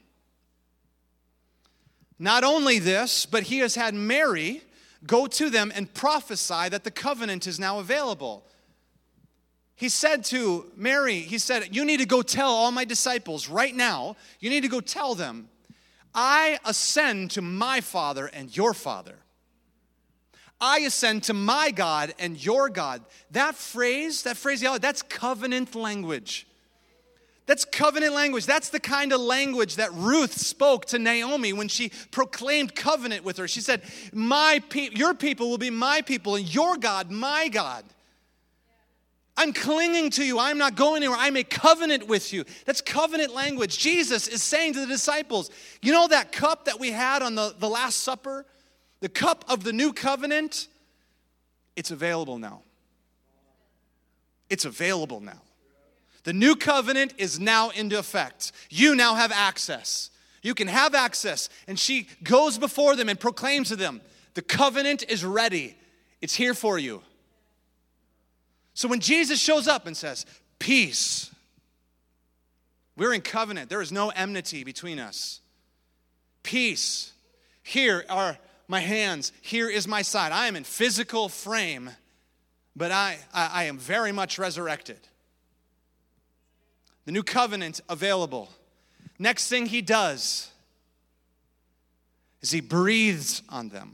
Not only this, but he has had Mary go to them and prophesy that the covenant is now available. He said to Mary, he said, you need to go tell all my disciples right now, you need to go tell them, I ascend to my Father and your Father. I ascend to my God and your God. That phraseology, that's covenant language. That's covenant language. That's the kind of language that Ruth spoke to Naomi when she proclaimed covenant with her. She said, your people will be my people and your God, my God. I'm clinging to you. I'm not going anywhere. I make covenant with you. That's covenant language. Jesus is saying to the disciples, you know that cup that we had on the Last Supper? The cup of the new covenant? It's available now. It's available now. The new covenant is now into effect. You now have access. You can have access. And she goes before them and proclaims to them, the covenant is ready. It's here for you. So when Jesus shows up and says, peace, we're in covenant. There is no enmity between us. Peace. Here are my hands. Here is my side. I am in physical frame, but I am very much resurrected. The new covenant available. Next thing he does is he breathes on them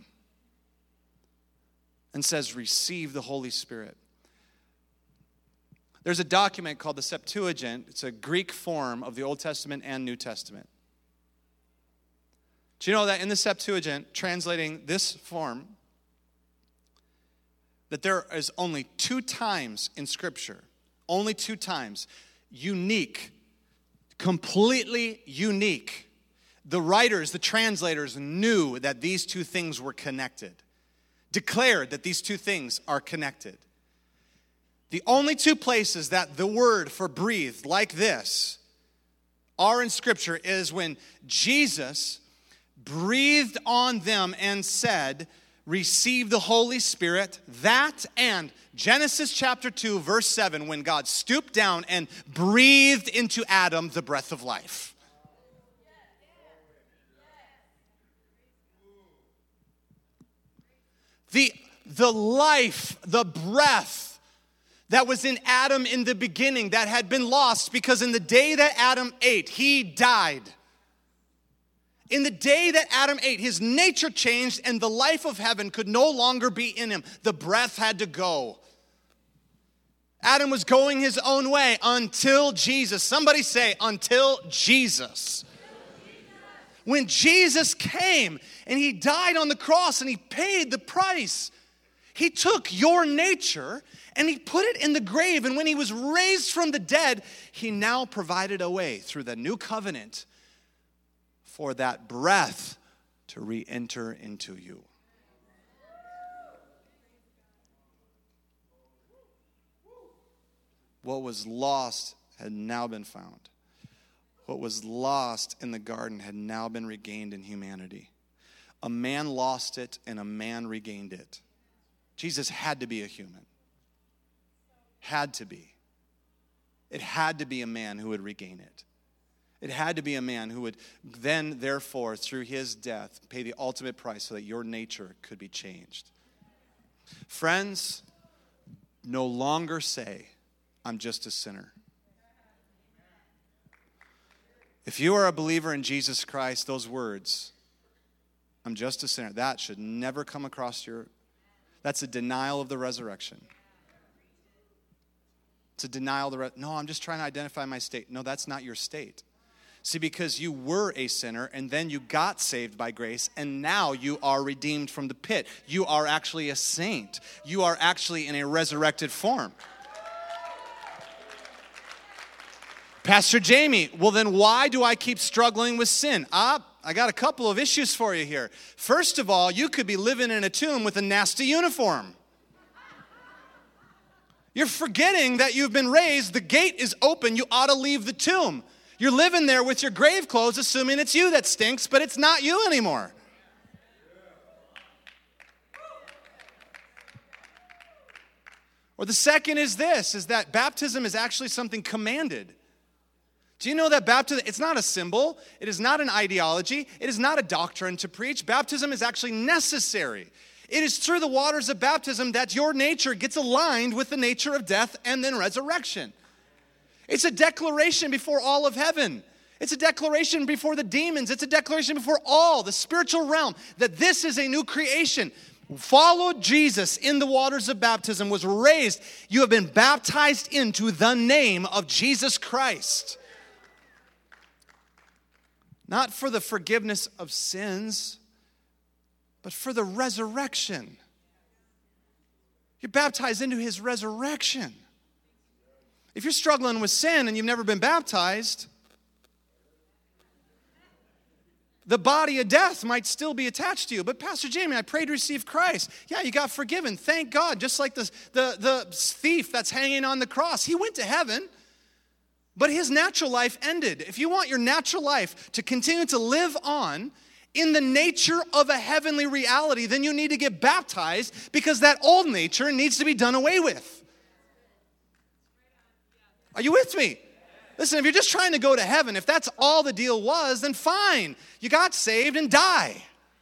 and says, receive the Holy Spirit. There's a document called the Septuagint. It's a Greek form of the Old Testament and New Testament. Do you know that in the Septuagint, translating this form, that there is only 2 times in Scripture, only 2 times, unique, completely unique. The writers, the translators knew that these 2 things were connected, declared that these 2 things are connected. The only two places that the word for breathed like this are in Scripture is when Jesus breathed on them and said, receive the Holy Spirit. That and Genesis chapter 2, verse 7, when God stooped down and breathed into Adam the breath of life. The life, the breath that was in Adam in the beginning that had been lost because in the day that Adam ate, he died. In the day that Adam ate, his nature changed and the life of heaven could no longer be in him. The breath had to go. Adam was going his own way until Jesus. Somebody say, until Jesus. When Jesus came and he died on the cross and he paid the price, he took your nature and he put it in the grave. And when he was raised from the dead, he now provided a way through the new covenant for that breath to re-enter into you. What was lost had now been found. What was lost in the garden had now been regained in humanity. A man lost it and a man regained it. Jesus had to be a human. Had to be. It had to be a man who would regain it. It had to be a man who would then, therefore, through his death, pay the ultimate price so that your nature could be changed. Friends, no longer say, I'm just a sinner. If you are a believer in Jesus Christ, those words, I'm just a sinner, that should never come across that's a denial of the resurrection. It's a denial of no, I'm just trying to identify my state. No, that's not your state. See, because you were a sinner and then you got saved by grace and now you are redeemed from the pit. You are actually a saint. You are actually in a resurrected form. Pastor Jamie, well then why do I keep struggling with sin? I got a couple of issues for you here. First of all, you could be living in a tomb with a nasty uniform. You're forgetting that you've been raised. The gate is open. You ought to leave the tomb. You're living there with your grave clothes, assuming it's you that stinks, but it's not you anymore. Or the second is this, is that baptism is actually something commanded. Do you know that baptism, it's not a symbol, it is not an ideology, it is not a doctrine to preach. Baptism is actually necessary. It is through the waters of baptism that your nature gets aligned with the nature of death and then resurrection. It's a declaration before all of heaven. It's a declaration before the demons. It's a declaration before all the spiritual realm that this is a new creation. Followed Jesus in the waters of baptism, was raised. You have been baptized into the name of Jesus Christ. Not for the forgiveness of sins, but for the resurrection. You're baptized into his resurrection. If you're struggling with sin and you've never been baptized, the body of death might still be attached to you. But Pastor Jamie, I prayed to receive Christ. Yeah, you got forgiven. Thank God. Just like the thief that's hanging on the cross. He went to heaven, but his natural life ended. If you want your natural life to continue to live on in the nature of a heavenly reality, then you need to get baptized because that old nature needs to be done away with. Are you with me? Listen, if you're just trying to go to heaven, if that's all the deal was, then fine. You got saved and die.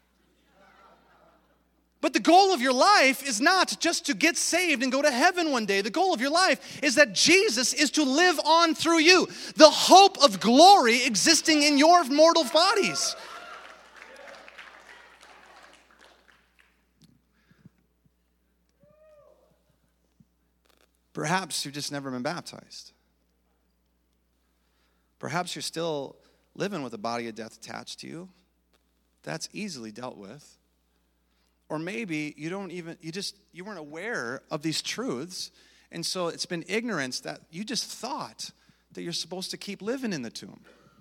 But the goal of your life is not just to get saved and go to heaven one day. The goal of your life is that Jesus is to live on through you. The hope of glory existing in your mortal bodies. Perhaps you've just never been baptized. Perhaps you're still living with a body of death attached to you. That's easily dealt with. Or maybe you weren't aware of these truths, and so it's been ignorance that you just thought that you're supposed to keep living in the tomb.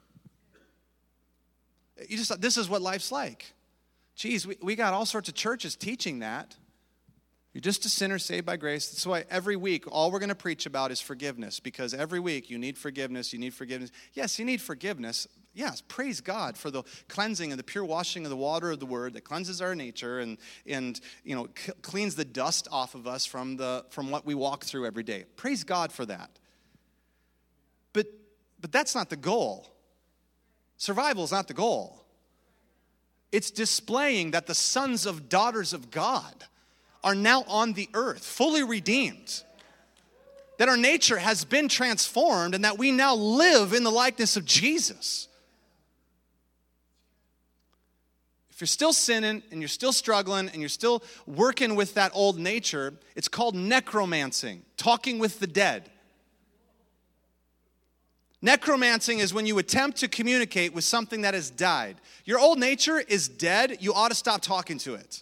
You just thought this is what life's like. Geez, we got all sorts of churches teaching that. You're just a sinner saved by grace. That's why every week, all we're going to preach about is forgiveness, because every week you need forgiveness, you need forgiveness. Yes, you need forgiveness. Yes, praise God for the cleansing and the pure washing of the water of the Word that cleanses our nature and cleans the dust off of us from what we walk through every day. Praise God for that. But that's not the goal. Survival is not the goal. It's displaying that the sons of daughters of God are now on the earth, fully redeemed. That our nature has been transformed and that we now live in the likeness of Jesus. If you're still sinning and you're still struggling and you're still working with that old nature, it's called necromancing, talking with the dead. Necromancing is when you attempt to communicate with something that has died. Your old nature is dead. You ought to stop talking to it.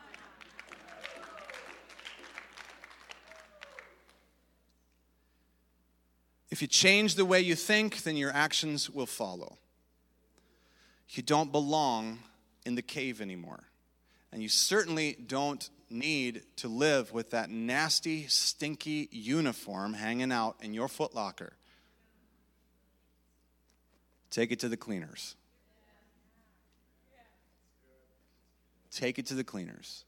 If you change the way you think, then your actions will follow. You don't belong in the cave anymore. And you certainly don't need to live with that nasty, stinky uniform hanging out in your footlocker. Take it to the cleaners. Take it to the cleaners.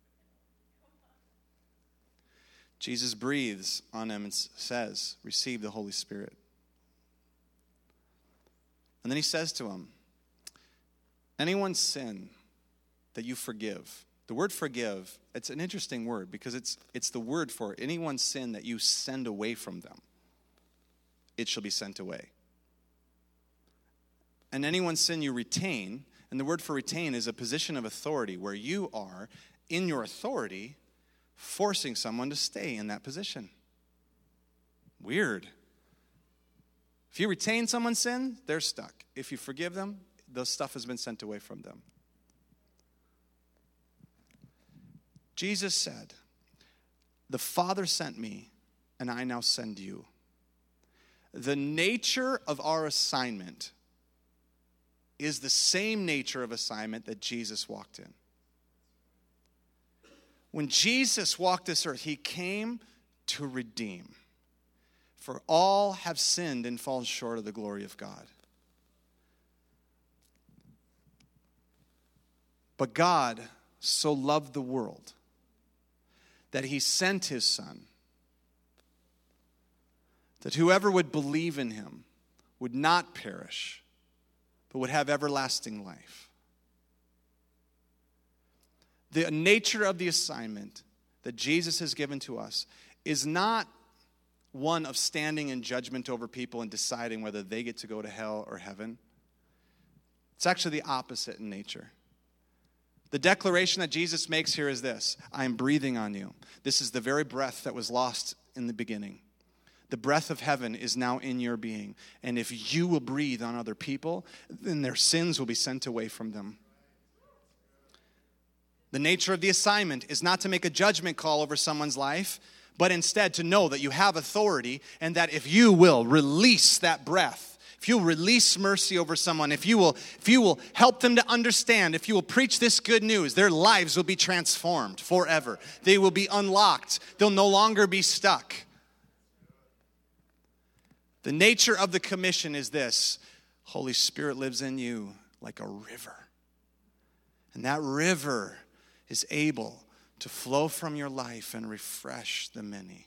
Jesus breathes on him and says, receive the Holy Spirit. And then he says to him, anyone's sin that you forgive. The word forgive, it's an interesting word because it's the word for anyone's sin that you send away from them. It shall be sent away. And anyone's sin you retain, and the word for retain is a position of authority where you are, in your authority, forcing someone to stay in that position. Weird. If you retain someone's sin, they're stuck. If you forgive them, the stuff has been sent away from them. Jesus said, the Father sent me, and I now send you. The nature of our assignment is the same nature of assignment that Jesus walked in. When Jesus walked this earth, he came to redeem. For all have sinned and fallen short of the glory of God. But God so loved the world that he sent his Son, that whoever would believe in him would not perish, but would have everlasting life. The nature of the assignment that Jesus has given to us is not one of standing in judgment over people and deciding whether they get to go to hell or heaven. It's actually the opposite in nature. The declaration that Jesus makes here is this: I am breathing on you. This is the very breath that was lost in the beginning. The breath of heaven is now in your being. And if you will breathe on other people, then their sins will be sent away from them. The nature of the assignment is not to make a judgment call over someone's life, but instead to know that you have authority and that if you will release that breath, if you release mercy over someone, if you will help them to understand, if you will preach this good news, their lives will be transformed forever. They will be unlocked. They'll no longer be stuck. The nature of the commission is this: Holy Spirit lives in you like a river. And that river is able to flow from your life and refresh the many.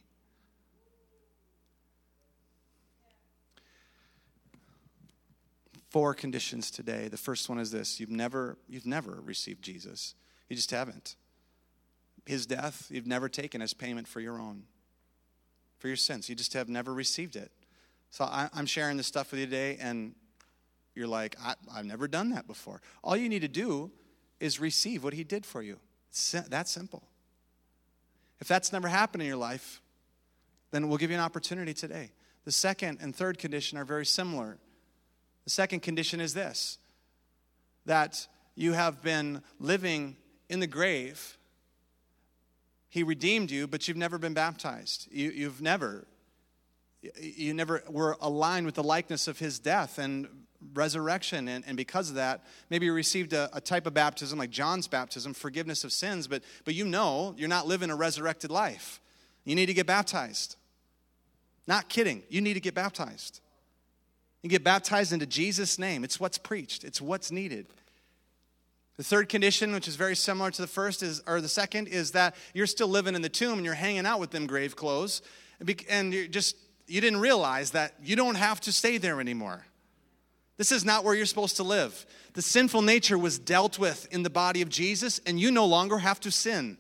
Four conditions today. The first one is this: you've never received Jesus. You just haven't. His death, you've never taken as payment for your sins. You just have never received it. So I'm sharing this stuff with you today, and you're like, I've never done that before. All you need to do is receive what he did for you. It's that simple. If that's never happened in your life, then we'll give you an opportunity today. The second and third condition are very similar. The second condition is this: that you have been living in the grave. He redeemed you, but you've never been baptized. You never were aligned with the likeness of his death and resurrection, and because of that, maybe you received a type of baptism like John's baptism, forgiveness of sins, but you know you're not living a resurrected life. You need to get baptized. Not kidding. You need to get baptized. You get baptized into Jesus' name. It's what's preached. It's what's needed. The third condition, which is very similar to the second, is that you're still living in the tomb and you're hanging out with them grave clothes, and you didn't realize that you don't have to stay there anymore. This is not where you're supposed to live. The sinful nature was dealt with in the body of Jesus, and you no longer have to sin.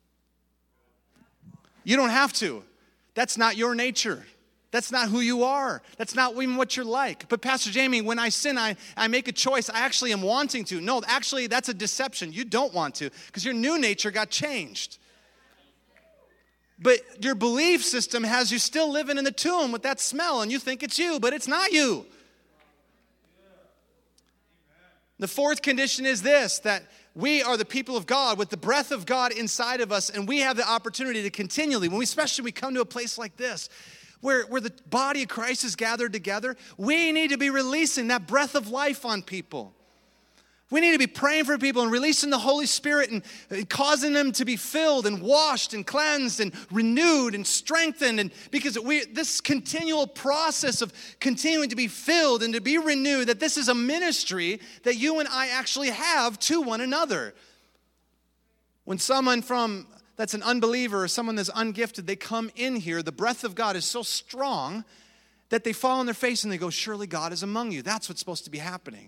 You don't have to. That's not your nature. That's not who you are. That's not even what you're like. But Pastor Jamie, when I sin, I make a choice. I actually am wanting to. No, actually, that's a deception. You don't want to because your new nature got changed. But your belief system has you still living in the tomb with that smell, and you think it's you, but it's not you. The fourth condition is this, that we are the people of God with the breath of God inside of us, and we have the opportunity to continually, especially when we come to a place like this, where the body of Christ is gathered together, we need to be releasing that breath of life on people. We need to be praying for people and releasing the Holy Spirit and causing them to be filled and washed and cleansed and renewed and strengthened. And because this continual process of continuing to be filled and to be renewed, that this is a ministry that you and I actually have to one another. When someone that's an unbeliever or someone that's ungifted, they come in here, the breath of God is so strong that they fall on their face and they go, surely God is among you. That's what's supposed to be happening.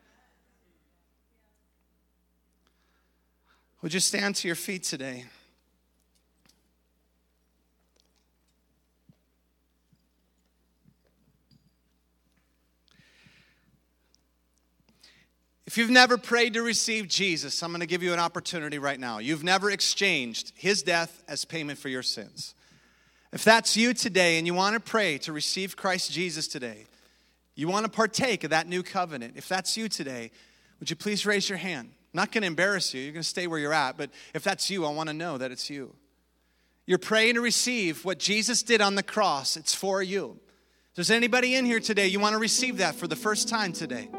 Would you stand to your feet today? If you've never prayed to receive Jesus, I'm going to give you an opportunity right now. You've never exchanged his death as payment for your sins. If that's you today and you want to pray to receive Christ Jesus today, you want to partake of that new covenant, if that's you today, would you please raise your hand? I'm not going to embarrass you. You're going to stay where you're at. But if that's you, I want to know that it's you. You're praying to receive what Jesus did on the cross. It's for you. If there's anybody in here today, you want to receive that for the first time today.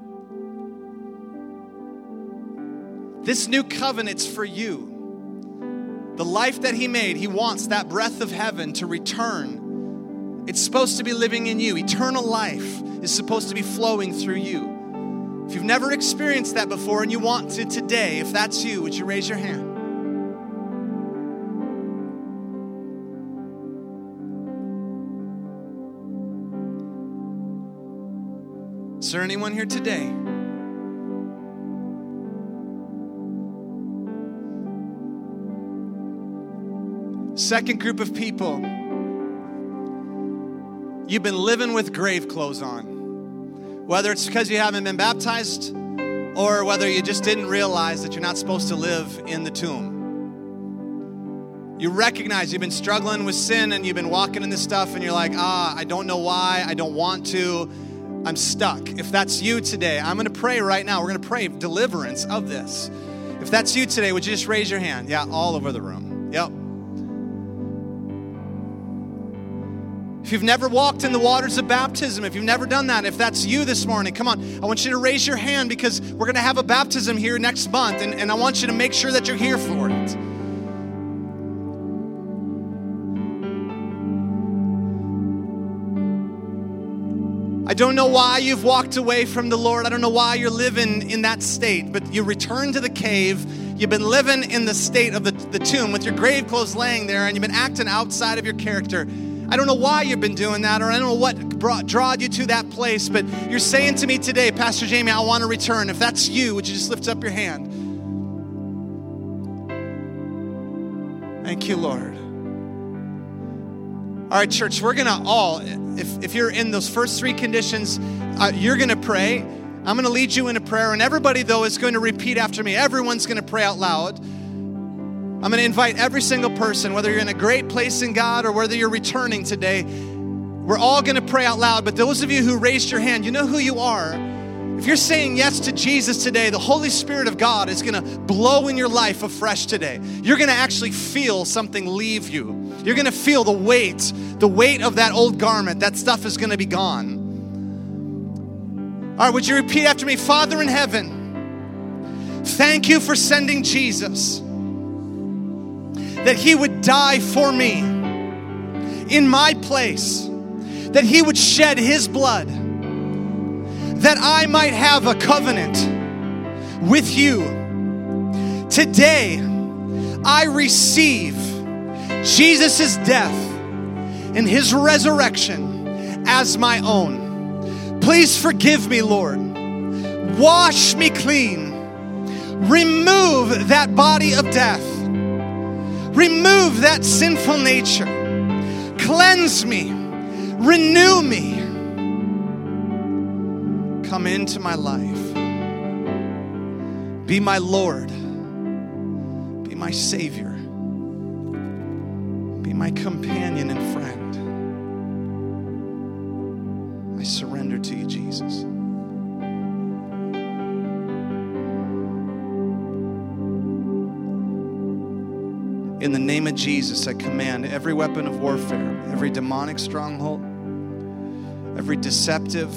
This new covenant's for you. The life that he made, he wants that breath of heaven to return. It's supposed to be living in you. Eternal life is supposed to be flowing through you. If you've never experienced that before and you want to today, if that's you, would you raise your hand? Is there anyone here today? Second group of people, you've been living with grave clothes on. Whether it's because you haven't been baptized or whether you just didn't realize that you're not supposed to live in the tomb. You recognize you've been struggling with sin and you've been walking in this stuff and you're like, I don't know why, I don't want to, I'm stuck. If that's you today, I'm going to pray right now. We're going to pray deliverance of this. If that's you today, would you just raise your hand? Yeah, all over the room. Yep. If you've never walked in the waters of baptism, if you've never done that, if that's you this morning, come on. I want you to raise your hand because we're going to have a baptism here next month, and I want you to make sure that you're here for it. I don't know why you've walked away from the Lord. I don't know why you're living in that state, but you returned to the cave. You've been living in the state of the tomb with your grave clothes laying there, and you've been acting outside of your character. I don't know why you've been doing that, or I don't know what drawed you to that place, but you're saying to me today, Pastor Jamie, I want to return. If that's you, would you just lift up your hand? Thank you, Lord. All right, church, we're going to all, if you're in those first three conditions, you're going to pray. I'm going to lead you in a prayer, and everybody, though, is going to repeat after me. Everyone's going to pray out loud. I'm going to invite every single person, whether you're in a great place in God or whether you're returning today, we're all going to pray out loud. But those of you who raised your hand, you know who you are. If you're saying yes to Jesus today, the Holy Spirit of God is going to blow in your life afresh today. You're going to actually feel something leave you. You're going to feel the weight of that old garment. That stuff is going to be gone. All right, would you repeat after me? Father in heaven, thank you for sending Jesus, that he would die for me in my place, that he would shed his blood, that I might have a covenant with you. Today, I receive Jesus' death and his resurrection as my own. Please forgive me, Lord. Wash me clean. Remove that body of death. Remove that sinful nature. Cleanse me. Renew me. Come into my life. Be my Lord. Be my Savior. Be my companion and friend. I surrender to you, Jesus. In the name of Jesus, I command every weapon of warfare, every demonic stronghold, every deceptive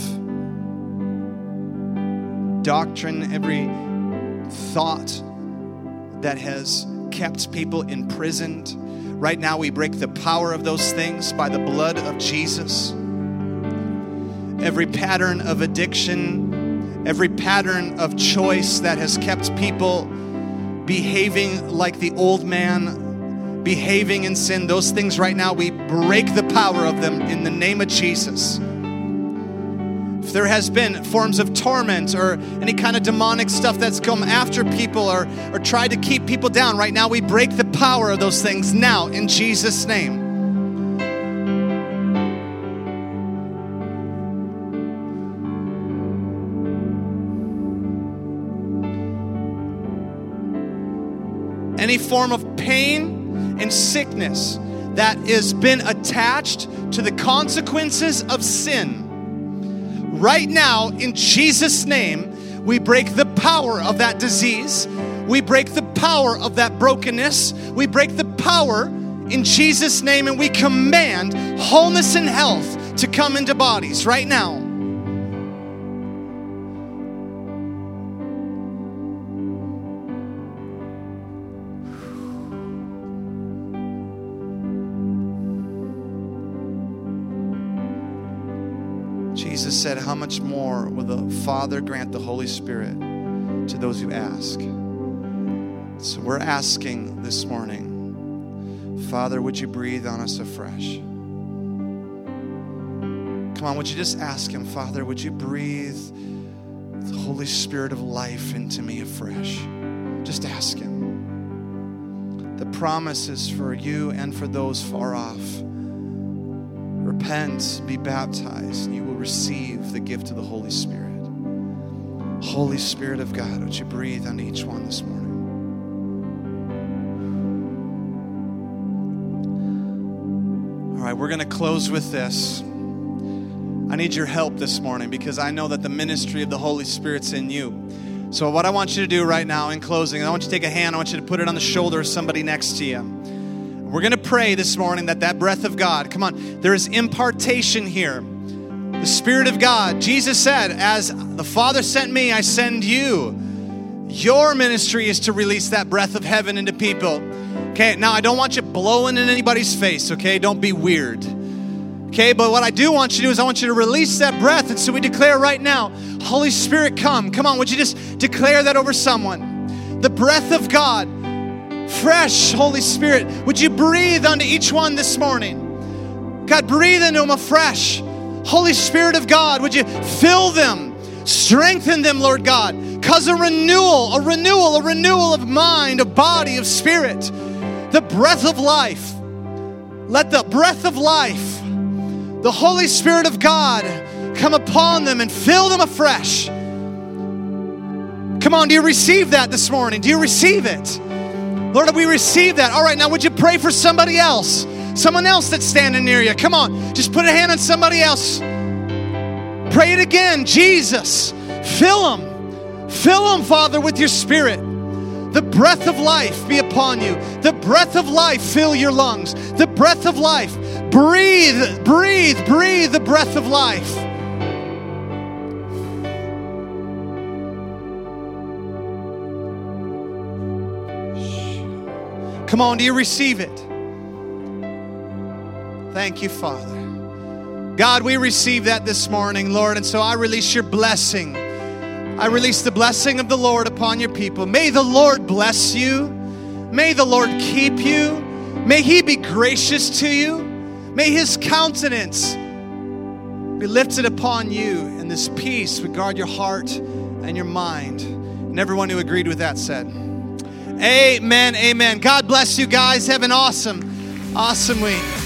doctrine, every thought that has kept people imprisoned. Right now, we break the power of those things by the blood of Jesus. Every pattern of addiction, every pattern of choice that has kept people behaving like the old man, behaving in sin, those things right now, we break the power of them in the name of Jesus. If there has been forms of torment or any kind of demonic stuff that's come after people or tried to keep people down, right now we break the power of those things now in Jesus' name. Any form of pain and sickness that has been attached to the consequences of sin, right now, in Jesus' name, we break the power of that disease. We break the power of that brokenness. We break the power in Jesus' name, and we command wholeness and health to come into bodies right now. Jesus said, how much more will the Father grant the Holy Spirit to those who ask? So we're asking this morning, Father, would you breathe on us afresh? Come on, would you just ask him, Father, would you breathe the Holy Spirit of life into me afresh? Just ask him. The promise is for you and for those far off. Repent, be baptized, and you will receive the gift of the Holy Spirit. Holy Spirit of God, would you breathe on each one this morning? All right, we're going to close with this. I need your help this morning because I know that the ministry of the Holy Spirit's in you. So what I want you to do right now in closing, I want you to take a hand, I want you to put it on the shoulder of somebody next to you. We're going to pray this morning that breath of God, come on, there is impartation here. The Spirit of God, Jesus said, as the Father sent me, I send you. Your ministry is to release that breath of heaven into people. Okay, now I don't want you blowing in anybody's face, okay? Don't be weird. Okay, but what I do want you to do is I want you to release that breath. And so we declare right now, Holy Spirit, come. Come on, would you just declare that over someone? The breath of God. Fresh, Holy Spirit, would you breathe onto each one this morning? God, breathe into them afresh. Holy Spirit of God, would you fill them, strengthen them, Lord God. Cause a renewal of mind, of body, of spirit. The breath of life. Let the breath of life, the Holy Spirit of God, come upon them and fill them afresh. Come on, do you receive that this morning? Do you receive it? Lord, we receive that. All right, now would you pray for somebody else? Someone else that's standing near you. Come on, just put a hand on somebody else. Pray it again. Jesus, fill them. Fill them, Father, with your Spirit. The breath of life be upon you. The breath of life fill your lungs. The breath of life. Breathe, breathe, breathe the breath of life. Come on, do you receive it? Thank you, Father. God, we receive that this morning, Lord, and so I release your blessing. I release the blessing of the Lord upon your people. May the Lord bless you. May the Lord keep you. May He be gracious to you. May His countenance be lifted upon you, and this peace would guard your heart and your mind. And everyone who agreed with that said, amen, amen. God bless you guys. Have an awesome week.